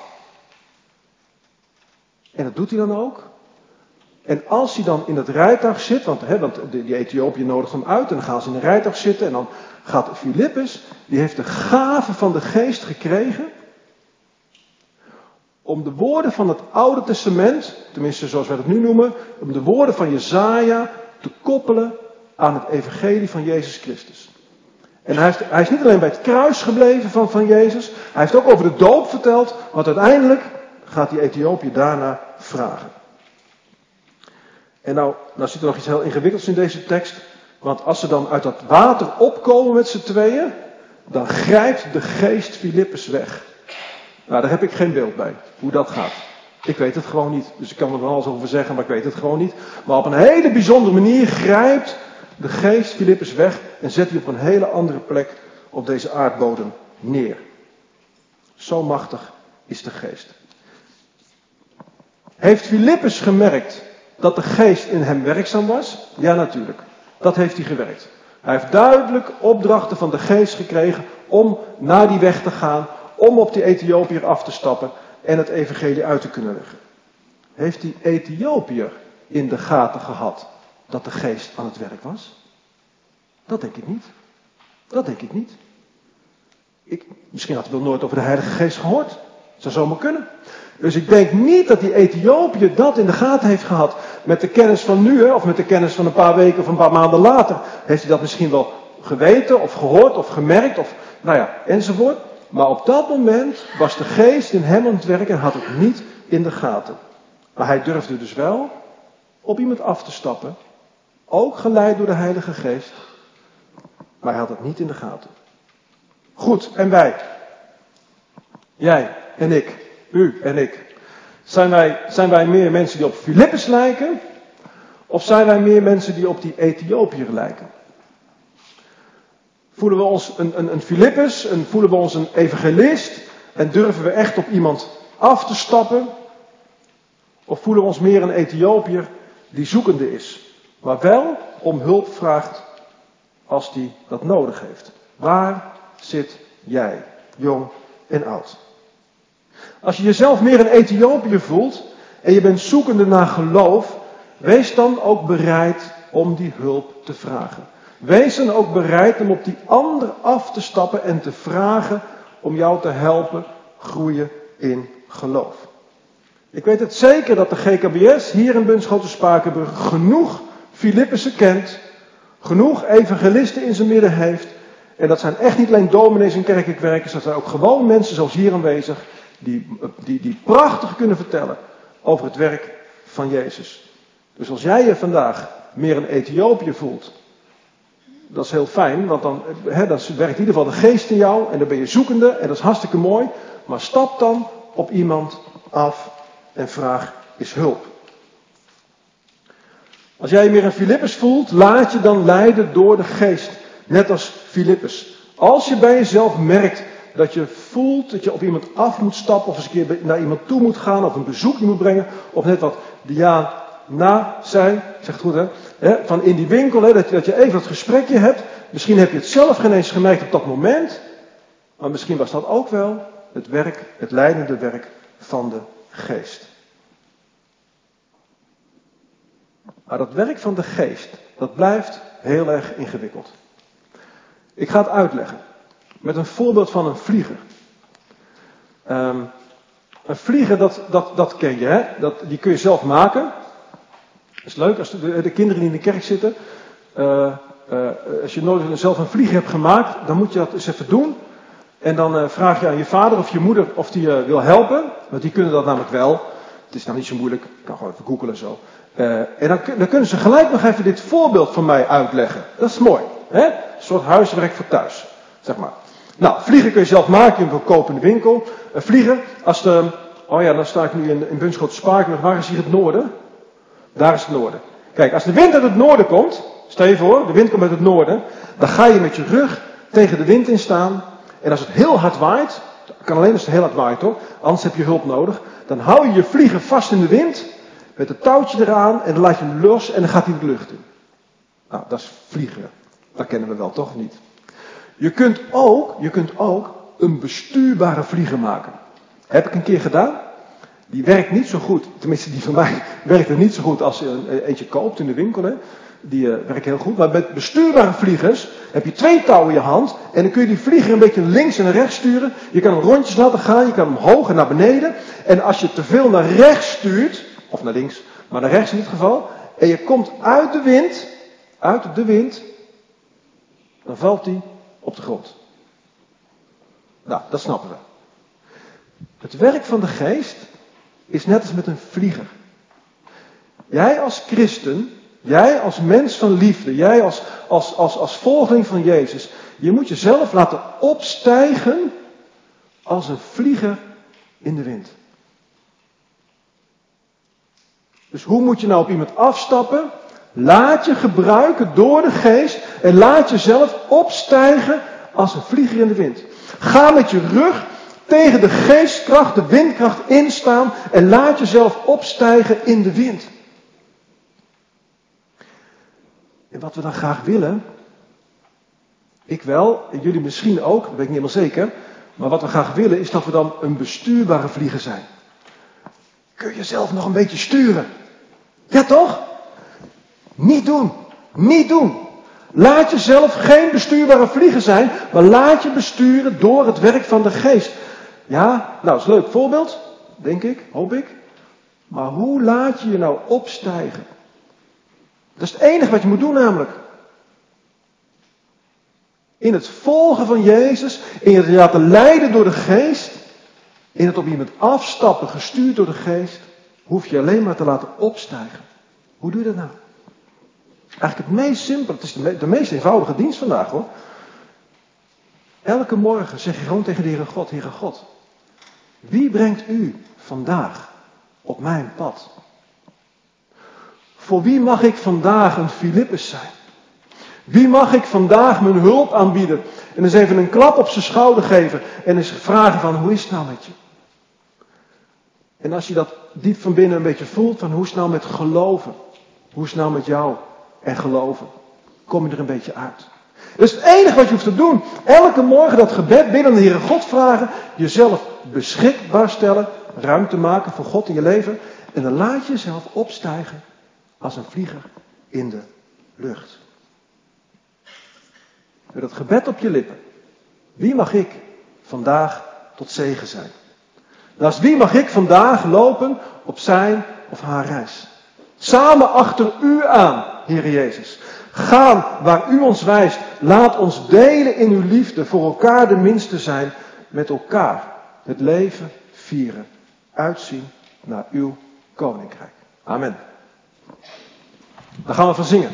En dat doet hij dan ook. En als hij dan in het rijtuig zit, want, hè, want die Ethiopiër nodigt hem uit en dan gaan ze in een rijtuig zitten en dan gaat Filippus, die heeft de gave van de Geest gekregen om de woorden van het Oude Testament, tenminste zoals wij dat nu noemen, om de woorden van Jesaja te koppelen aan het evangelie van Jezus Christus. En hij, heeft, hij is niet alleen bij het kruis gebleven van, van Jezus, hij heeft ook over de doop verteld, want uiteindelijk gaat die Ethiopiër daarna vragen. En nou, nou zit er nog iets heel ingewikkelds in deze tekst, want als ze dan uit dat water opkomen met z'n tweeën, dan grijpt de Geest Filippus weg. Nou, daar heb ik geen beeld bij, hoe dat gaat. Ik weet het gewoon niet, dus ik kan er wel alles over zeggen, maar ik weet het gewoon niet. Maar op een hele bijzondere manier grijpt de Geest Filippus weg en zet hij op een hele andere plek op deze aardbodem neer. Zo machtig is de Geest. Heeft Filippus gemerkt dat de Geest in hem werkzaam was? Ja, natuurlijk. Dat heeft hij gewerkt. Hij heeft duidelijk opdrachten van de Geest gekregen om naar die weg te gaan, om op die Ethiopiër af te stappen en het evangelie uit te kunnen leggen. Heeft die Ethiopiër in de gaten gehad dat de Geest aan het werk was? Dat denk ik niet. Dat denk ik niet. Ik, misschien had hij wel nooit over de Heilige Geest gehoord. Dat zou zomaar kunnen. Dus ik denk niet dat die Ethiopiër dat in de gaten heeft gehad. Met de kennis van nu, hè, of met de kennis van een paar weken of een paar maanden later. Heeft hij dat misschien wel geweten, of gehoord, of gemerkt, of nou ja, enzovoort. Maar op dat moment was de Geest in hem aan het werk en had het niet in de gaten. Maar hij durfde dus wel op iemand af te stappen. Ook geleid door de Heilige Geest. Maar hij had het niet in de gaten. Goed, en wij? Jij en ik. U en ik. Zijn wij, zijn wij meer mensen die op Filippus lijken? Of zijn wij meer mensen die op die Ethiopiër lijken? Voelen we ons een, een, een Filippus, en voelen we ons een evangelist en durven we echt op iemand af te stappen? Of voelen we ons meer een Ethiopiër die zoekende is, maar wel om hulp vraagt als die dat nodig heeft? Waar zit jij, jong en oud? Als je jezelf meer een Ethiopiër voelt en je bent zoekende naar geloof, wees dan ook bereid om die hulp te vragen. Wees dan ook bereid om op die ander af te stappen en te vragen om jou te helpen groeien in geloof. Ik weet het zeker dat de G K B S hier in Bunschoten Spakenburg genoeg Filippussen kent, genoeg evangelisten in zijn midden heeft. En dat zijn echt niet alleen dominees en kerkelijk werkers, dat zijn ook gewoon mensen zoals hier aanwezig, die, die, die prachtig kunnen vertellen over het werk van Jezus. Dus als jij je vandaag meer een Ethiopiër voelt, dat is heel fijn, want dan, he, dan werkt in ieder geval de geest in jou en dan ben je zoekende en dat is hartstikke mooi. Maar stap dan op iemand af en vraag eens hulp. Als jij je meer een Filippus voelt, laat je dan leiden door de geest. Net als Filippus. Als je bij jezelf merkt dat je voelt dat je op iemand af moet stappen, of eens een keer naar iemand toe moet gaan, of een bezoekje moet brengen, of net wat Diaan na zei, ik zeg het goed hè, hè van in die winkel, hè, dat, je, dat je even dat gesprekje hebt. Misschien heb je het zelf geen eens gemerkt op dat moment, maar misschien was dat ook wel het werk, het leidende werk van de geest. Maar dat werk van de geest, dat blijft heel erg ingewikkeld. Ik ga het uitleggen met een voorbeeld van een vlieger. Um, een vlieger, dat, dat, dat ken je, hè? Dat, die kun je zelf maken. Dat is leuk als de, de kinderen die in de kerk zitten. Uh, uh, als je nooit zelf een vlieger hebt gemaakt, dan moet je dat eens even doen. En dan uh, vraag je aan je vader of je moeder of die uh, wil helpen. Want die kunnen dat namelijk wel. Het is nou niet zo moeilijk. Ik kan gewoon even googlen zo. Uh, en dan, dan kunnen ze gelijk nog even dit voorbeeld van mij uitleggen. Dat is mooi. Hè? Een soort huiswerk voor thuis. Zeg maar. Nou, vliegen kun je zelf maken. Je kunt kopen in de winkel. Een vlieger, als de... Oh ja, dan sta ik nu in, in Bunschoten Spakenburg. Waar is hier het noorden? Daar is het noorden. Kijk, als de wind uit het noorden komt. Stel je voor, de wind komt uit het noorden. Dan ga je met je rug tegen de wind in staan. En als het heel hard waait. Kan alleen als het heel hard waait hoor. Anders heb je hulp nodig. Dan hou je je vlieger vast in de wind. Met het touwtje eraan. En dan laat je hem los. En dan gaat hij de lucht in. Nou, dat is vliegen. Dat kennen we wel, toch niet? Je kunt ook, je kunt ook een bestuurbare vlieger maken. Heb ik een keer gedaan. Die werkt niet zo goed. Tenminste, die van mij werkt er niet zo goed als je een eentje koopt in de winkel. Hè. Die uh, werkt heel goed. Maar met bestuurbare vliegers heb je twee touwen in je hand. En dan kun je die vlieger een beetje links en naar rechts sturen. Je kan hem rondjes laten gaan. Je kan hem hoog en naar beneden. En als je te veel naar rechts stuurt. Of naar links. Maar naar rechts in dit geval. En je komt uit de wind. Uit de wind. Dan valt hij op de grond. Nou, dat snappen we. Het werk van de geest is net als met een vlieger. Jij als christen, jij als mens van liefde, jij als, als, als, als volgeling van Jezus, je moet jezelf laten opstijgen als een vlieger in de wind. Dus hoe moet je nou op iemand afstappen? Laat je gebruiken door de geest en laat jezelf opstijgen als een vlieger in de wind. Ga met je rug tegen de geestkracht, de windkracht instaan en laat jezelf opstijgen in de wind. En wat we dan graag willen, ik wel, en jullie misschien ook, dat weet ik niet helemaal zeker, maar wat we graag willen is dat we dan een bestuurbare vlieger zijn. Kun je jezelf nog een beetje sturen? Ja toch? Niet doen. Niet doen. Laat jezelf geen bestuurbare vlieger zijn, maar laat je besturen door het werk van de geest. Ja, nou, dat is een leuk voorbeeld, denk ik, hoop ik. Maar hoe laat je je nou opstijgen? Dat is het enige wat je moet doen namelijk. In het volgen van Jezus, in het laten leiden door de geest, in het op iemand afstappen, gestuurd door de geest, hoef je alleen maar te laten opstijgen. Hoe doe je dat nou? Eigenlijk het meest simpele, het is de, me, de meest eenvoudige dienst vandaag hoor. Elke morgen zeg je gewoon tegen de Heere God, Heere God, wie brengt u vandaag op mijn pad? Voor wie mag ik vandaag een Filippus zijn? Wie mag ik vandaag mijn hulp aanbieden? En eens even een klap op zijn schouder geven. En eens vragen van, hoe is het nou met je? En als je dat diep van binnen een beetje voelt, van hoe is het nou met geloven? Hoe is het nou met jou en geloven? Kom je er een beetje uit. Dat is het enige wat je hoeft te doen. Elke morgen dat gebed bidden aan de Heere God vragen. Jezelf beschikbaar stellen. Ruimte maken voor God in je leven. En dan laat je jezelf opstijgen als een vlieger in de lucht. Met dat gebed op je lippen. Wie mag ik vandaag tot zegen zijn? Naast wie mag ik vandaag lopen op zijn of haar reis? Samen achter u aan, Heere Jezus. Gaan waar u ons wijst. Laat ons delen in uw liefde. Voor elkaar de minste zijn. Met elkaar het leven vieren. Uitzien naar uw koninkrijk. Amen. Dan gaan we van zingen.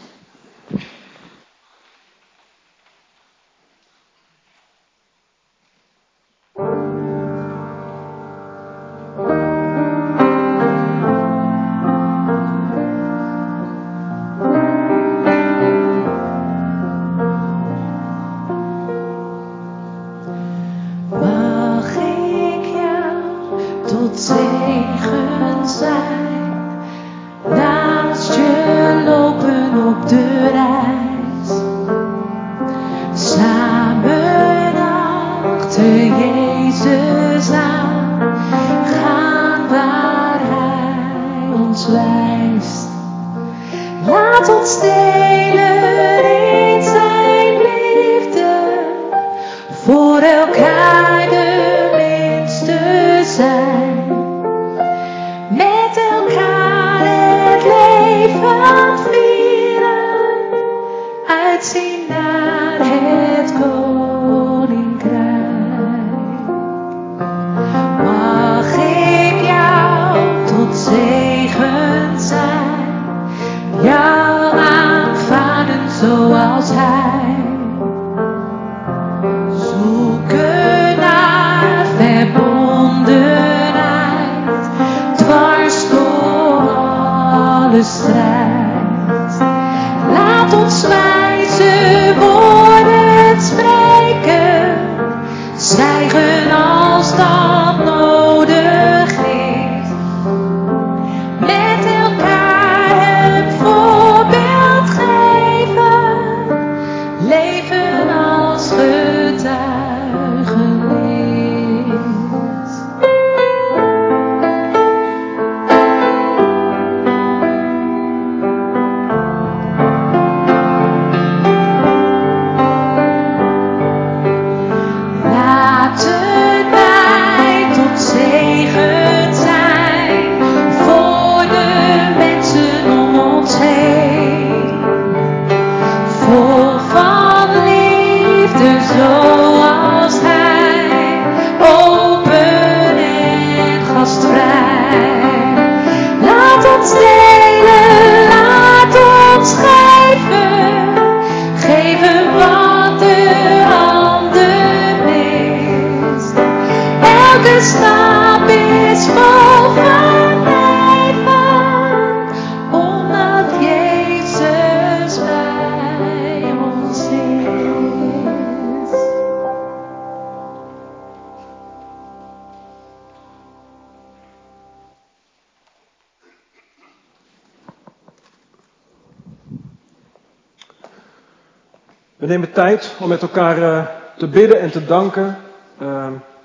We nemen tijd om met elkaar uh, te bidden en te danken. Uh,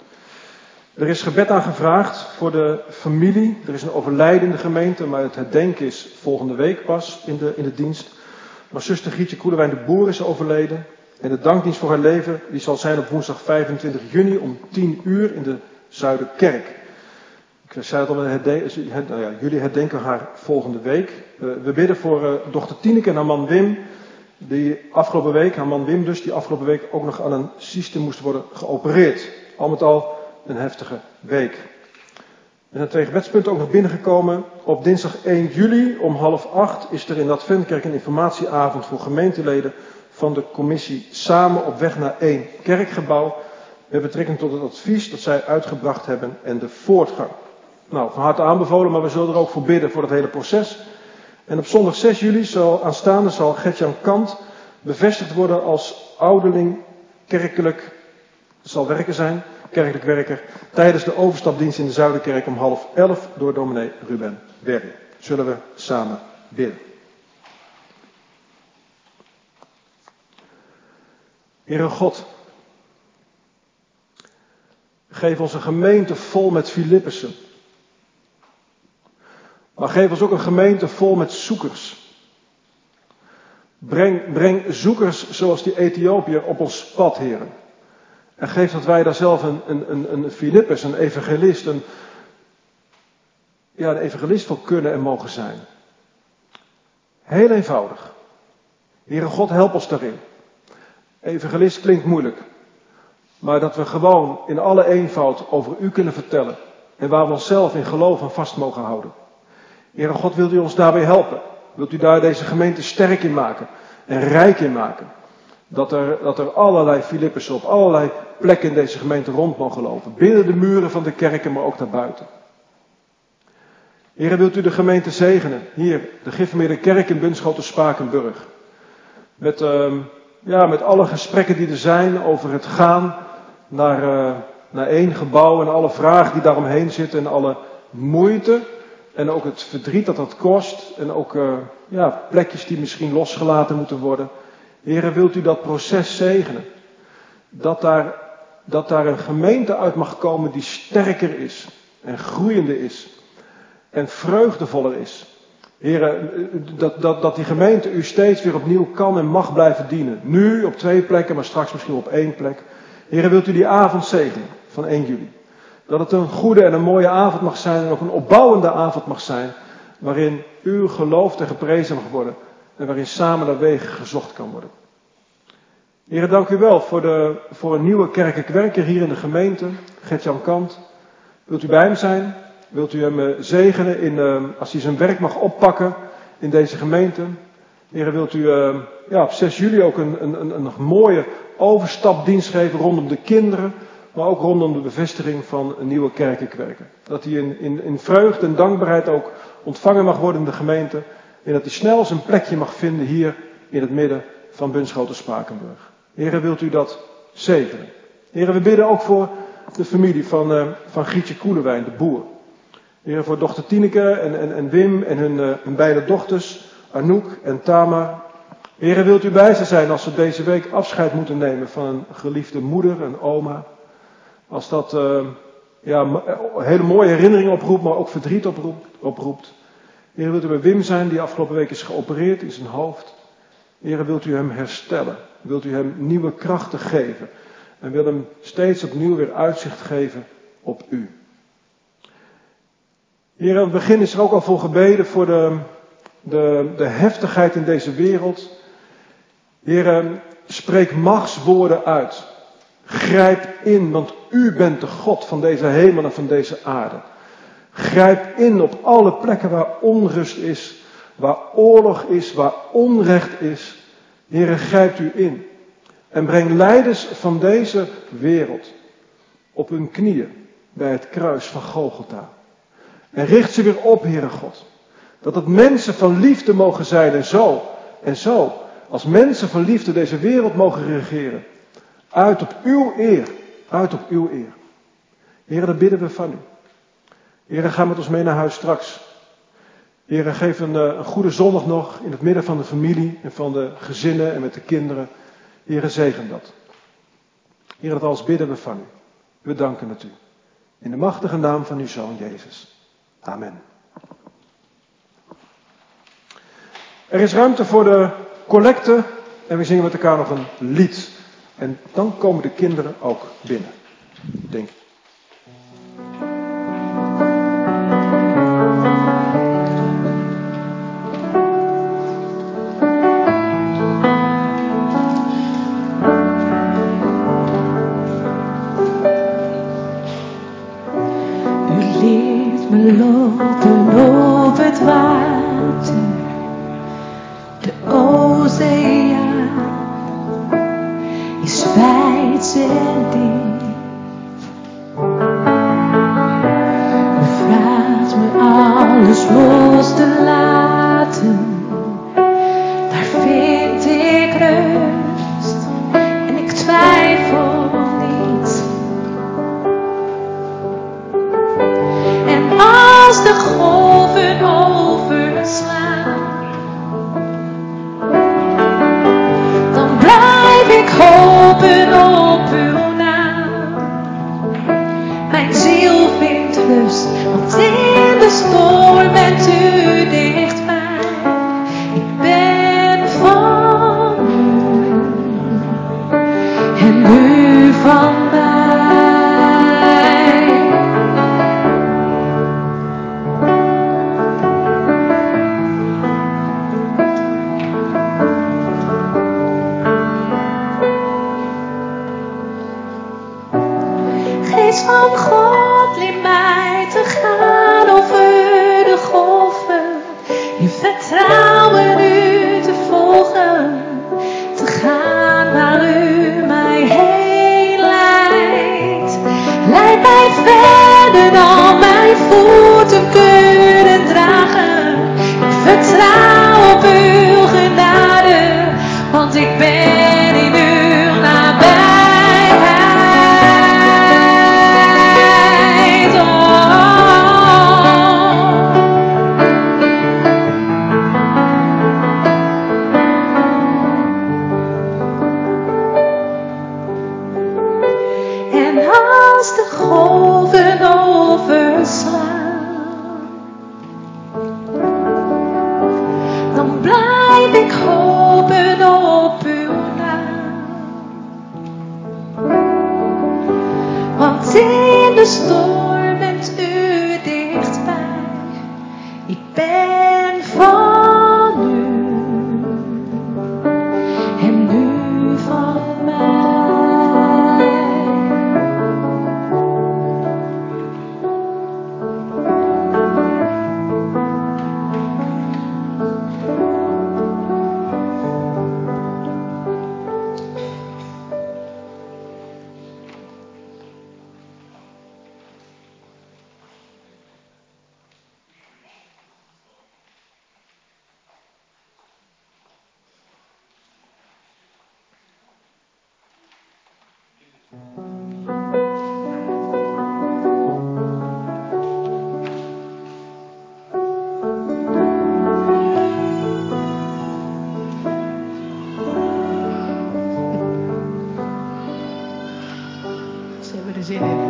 er is gebed aangevraagd voor de familie. Er is een overlijden in de gemeente, maar het herdenken is volgende week pas in de, in de dienst. Maar zuster Grietje Koelewijn de Boer is overleden. En de dankdienst voor haar leven die zal zijn op woensdag vijfentwintig juni om tien uur in de Zuiderkerk. Ik zei het al, herden- nou ja, jullie herdenken haar volgende week. Uh, we bidden voor uh, dochter Tineke en haar man Wim. Die afgelopen week, haar man Wim dus, die afgelopen week ook nog aan een cyste moest worden geopereerd. Al met al een heftige week. Er zijn twee gebedspunten ook nog binnengekomen. Op dinsdag één juli om half acht is er in de Adventkerk een informatieavond voor gemeenteleden van de commissie Samen op weg naar één kerkgebouw. Met betrekking tot het advies dat zij uitgebracht hebben en de voortgang. Nou, van harte aanbevolen, maar we zullen er ook voor bidden voor het hele proces. En op zondag zes juli zal, aanstaande zal Gertjan Kant bevestigd worden als ouderling kerkelijk, zal werken zijn, kerkelijk werker, tijdens de overstapdienst in de Zuiderkerk om half elf door dominee Ruben Berry. Zullen we samen bidden. Heere God, geef ons een gemeente vol met Filippussen. Maar geef ons ook een gemeente vol met zoekers. Breng, breng zoekers zoals die Ethiopiër op ons pad, heren. En geef dat wij daar zelf een, een, een, een Filippus, een evangelist, een, ja, een evangelist voor kunnen en mogen zijn. Heel eenvoudig. Heere God, help ons daarin. Evangelist klinkt moeilijk. Maar dat we gewoon in alle eenvoud over u kunnen vertellen. En waar we onszelf in geloof aan vast mogen houden. Heere God, wilt u ons daarbij helpen? Wilt u daar deze gemeente sterk in maken? En rijk in maken? Dat er, dat er allerlei Filippussen op allerlei plekken in deze gemeente rond mogen lopen. Binnen de muren van de kerken, maar ook daarbuiten. Heere, wilt u de gemeente zegenen? Hier, de Gereformeerde Kerk in Bunschoten-Spakenburg. Met, uh, ja, met alle gesprekken die er zijn over het gaan naar, uh, naar één gebouw. En alle vragen die daaromheen zitten. En alle moeite. En ook het verdriet dat dat kost. En ook uh, ja, plekjes die misschien losgelaten moeten worden. Heere, wilt u dat proces zegenen? Dat daar, dat daar een gemeente uit mag komen die sterker is. En groeiende is. En vreugdevoller is. Heere, dat, dat, dat die gemeente u steeds weer opnieuw kan en mag blijven dienen. Nu op twee plekken, maar straks misschien op één plek. Heere, wilt u die avond zegenen van één juli? Dat het een goede en een mooie avond mag zijn en ook een opbouwende avond mag zijn. Waarin uw geloof en geprezen mag worden. En waarin samen naar wegen gezocht kan worden. Heere, dank u wel voor, de, voor een nieuwe kerkelijk werker hier in de gemeente. Gert-Jan Kant. Wilt u bij hem zijn? Wilt u hem zegenen in, uh, als hij zijn werk mag oppakken in deze gemeente? Heere, wilt u uh, ja, op zes juli ook een, een, een, een mooie overstapdienst geven rondom de kinderen. Maar ook rondom de bevestiging van een nieuwe kerkelijk werker. Dat hij in, in, in vreugde en dankbaarheid ook ontvangen mag worden in de gemeente. En dat hij snel zijn plekje mag vinden hier in het midden van Bunschoten-Spakenburg. Heere, wilt u dat zegenen? Heere, we bidden ook voor de familie van, uh, van Grietje Koelewijn, de boer. Heere, voor dochter Tineke en, en, en Wim en hun, uh, hun beide dochters, Anouk en Tamar. Heere, wilt u bij ze zijn als ze deze week afscheid moeten nemen van een geliefde moeder en oma. Als dat uh, ja, hele mooie herinneringen oproept, maar ook verdriet oproept. oproept. Heere, wilt u bij Wim zijn die afgelopen week is geopereerd in zijn hoofd. Heere, wilt u hem herstellen. Wilt u hem nieuwe krachten geven. En wil hem steeds opnieuw weer uitzicht geven op u. Heere, aan het begin is er ook al voor gebeden voor de, de, de heftigheid in deze wereld. Heere, spreek machtswoorden uit. Grijp in, want u bent de God van deze hemel en van deze aarde. Grijp in op alle plekken waar onrust is, waar oorlog is, waar onrecht is. Heere, grijpt u in. En breng leiders van deze wereld op hun knieën bij het kruis van Golgotha. En richt ze weer op, Heere God. Dat het mensen van liefde mogen zijn en zo, en zo, als mensen van liefde deze wereld mogen regeren. Uit op uw eer, uit op uw eer. Heere, dat bidden we van u. Heere, ga met ons mee naar huis straks. Heere, geef een, een goede zondag nog in het midden van de familie en van de gezinnen en met de kinderen. Heere, zegen dat. Heere, dat alles bidden we van u. We danken het u. In de machtige naam van uw Zoon Jezus. Amen. Er is ruimte voor de collecte en we zingen met elkaar nog een lied. En dan komen de kinderen ook binnen, denk ik. Lopen op het water, de oceaan is wijd en diep. U vraagt me alles los te laten, daar vind ik rust. van mij. Geest van God, leer mij te gaan over de golven. In vertrouwen u te volgen. Te gaan waar u mij heen leidt. Leid mij verder dan mijn voeten kunnen dragen. Ik vertrouw op uw genade, want ik ben in uw nabijheid. En als de golven overslaan, dan blijf ik hopen op uw naam. Want in de storm bent u dichtbij. Ik ben van u en u van mij. Ze hebben er zin in.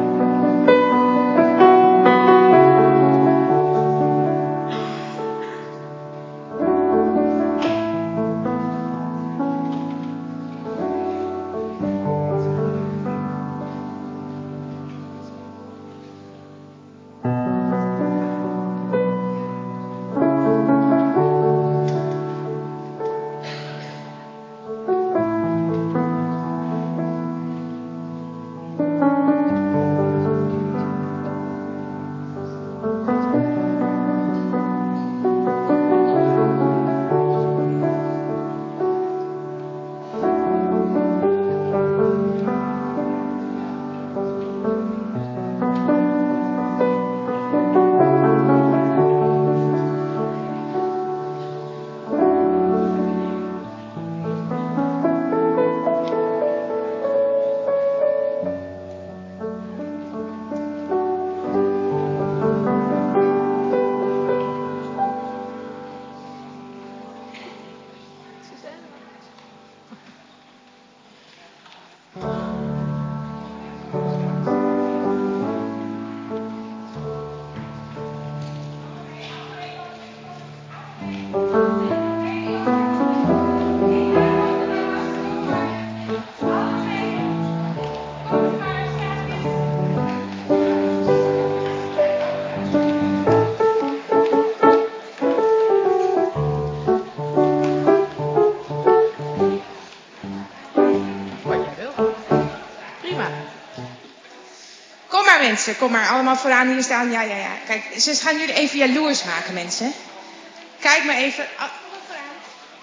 Mensen, kom maar allemaal vooraan hier staan. Ja, ja, ja. Kijk, ze gaan jullie even jaloers maken, mensen. Kijk maar even. Oh, kom maar vooraan.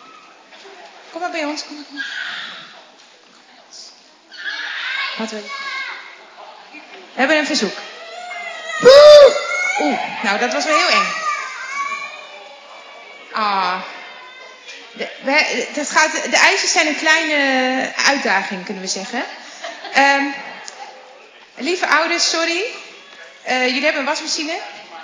Kom maar bij ons. Kom maar, kom maar. Kom bij ons. Wat wil je? We hebben een verzoek. Oeh, nou dat was wel heel eng. Ah. De, we, dat gaat, de eisen zijn een kleine uitdaging, kunnen we zeggen. Um, Lieve ouders, sorry. Uh, jullie hebben een wasmachine.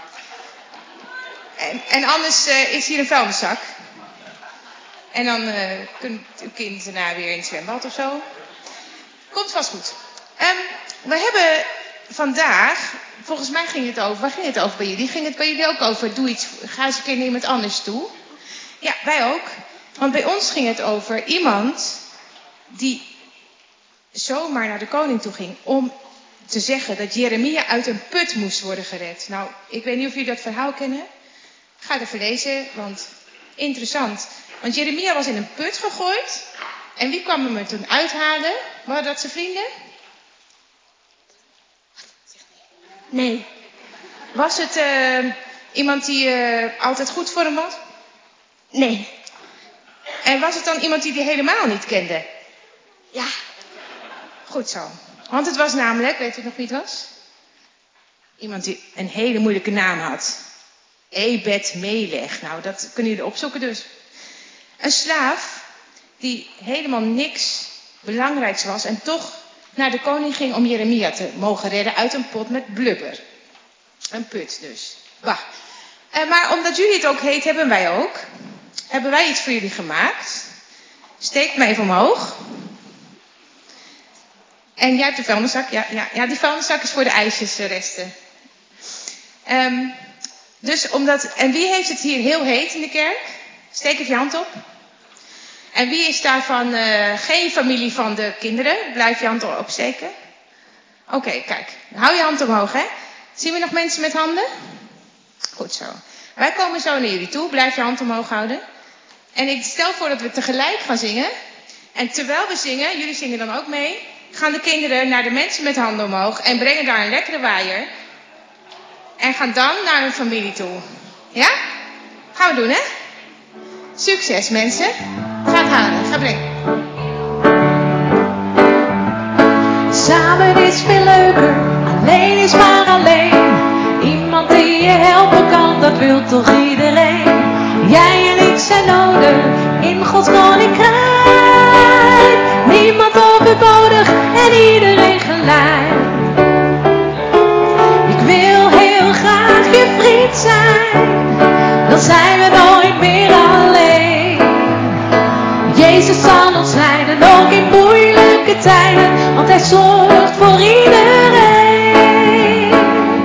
En, en anders uh, is hier een vuilniszak. En dan uh, kunt uw kind daarna weer in het zwembad of zo. Komt vast goed. Um, we hebben vandaag, volgens mij ging het over, waar ging het over bij jullie? Ging het bij jullie ook over, doe iets, ga eens een keer naar iemand anders toe? Ja, wij ook. Want bij ons ging het over iemand die zomaar naar de koning toe ging om te zeggen dat Jeremia uit een put moest worden gered. Nou, ik weet niet of jullie dat verhaal kennen. Ga het even lezen, want interessant. Want Jeremia was in een put gegooid. En wie kwam hem er toen uithalen? Waren dat zijn vrienden? Nee. Was het uh, iemand die uh, altijd goed voor hem was? Nee. En was het dan iemand die hij helemaal niet kende? Ja. Goed zo. Want het was namelijk, weet u nog wie het was? Iemand die een hele moeilijke naam had. Ebed Melech. Nou, dat kunnen jullie opzoeken dus. Een slaaf die helemaal niks belangrijks was en toch naar de koning ging om Jeremia te mogen redden uit een pot met blubber. Een put dus. Bah. Uh, maar omdat jullie het ook heet, hebben wij ook. Hebben wij iets voor jullie gemaakt. Steek me even omhoog. En jij hebt de vuilniszak. Ja, ja, ja, die vuilniszak is voor de ijsjesresten. Um, dus omdat, en wie heeft het hier heel heet in de kerk? Steek even je hand op. En wie is daarvan uh, geen familie van de kinderen? Blijf je hand opsteken. Oké, okay, kijk. Hou je hand omhoog, hè. Zien we nog mensen met handen? Goed zo. Wij komen zo naar jullie toe. Blijf je hand omhoog houden. En ik stel voor dat we tegelijk gaan zingen. En terwijl we zingen, jullie zingen dan ook mee, gaan de kinderen naar de mensen met handen omhoog en brengen daar een lekkere waaier. En gaan dan naar hun familie toe. Ja? Gaan we doen, hè? Succes, mensen. Ga het halen. Ga brengen. Samen is veel leuker, alleen is maar alleen. Iemand die je helpen kan, dat wil toch iedereen. Jij en ik zijn nodig in Gods koninkrijk. Niemand overbodig en iedereen gelijk. Ik wil heel graag je vriend zijn, dan zijn we nooit meer alleen. Jezus zal ons leiden, ook in moeilijke tijden, want hij zorgt voor iedereen.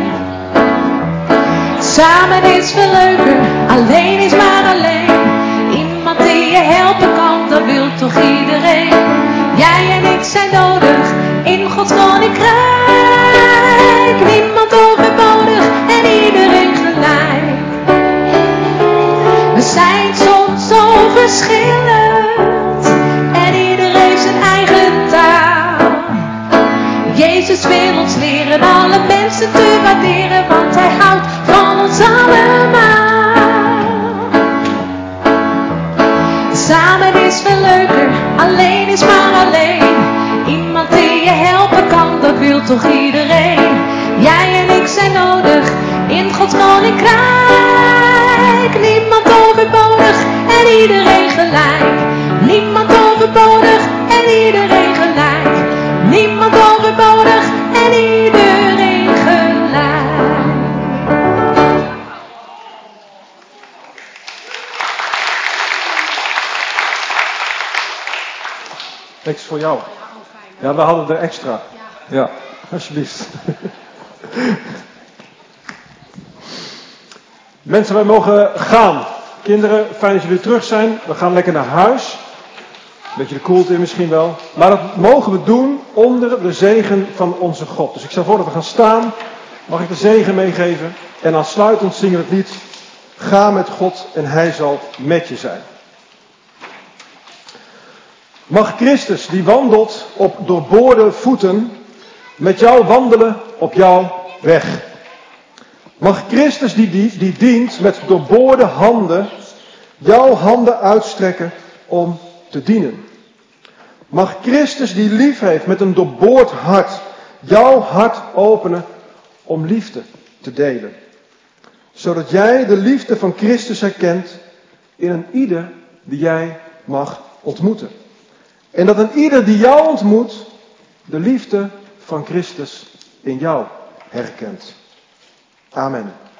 Samen is veel leuker, alleen is maar alleen. Iemand die je helpen kan, dat wil toch iedereen. Jij en ik zijn nodig in Gods koninkrijk. Niemand overbodig en iedereen gelijk. We zijn soms zo verschillend en ieder heeft zijn eigen taal. Jezus wil ons leren alle mensen te waarderen, want hij houdt van ons allemaal. Samen is veel leuker, alleen is maar alleen. Iemand die je helpen kan, dat wil toch iedereen. Jij en ik zijn nodig in Gods koninkrijk. Niemand overbodig en iedereen gelijk. Niemand overbodig en iedereen gelijk. Niemand overbodig en iedereen gelijk. Niks voor jou. Ja, we hadden er extra. Ja, alsjeblieft. Mensen, wij mogen gaan. Kinderen, fijn dat jullie terug zijn. We gaan lekker naar huis. Een beetje de koelte in misschien wel. Maar dat mogen we doen onder de zegen van onze God. Dus ik stel voor dat we gaan staan. Mag ik de zegen meegeven? En aansluitend zingen we het lied. Ga met God en hij zal met je zijn. Mag Christus, die wandelt op doorboorde voeten, met jou wandelen op jouw weg. Mag Christus, die, die, die dient met doorboorde handen, jouw handen uitstrekken om te dienen. Mag Christus, die lief heeft met een doorboord hart, jouw hart openen om liefde te delen. Zodat jij de liefde van Christus herkent in een ieder die jij mag ontmoeten. En dat een ieder die jou ontmoet, de liefde van Christus in jou herkent. Amen.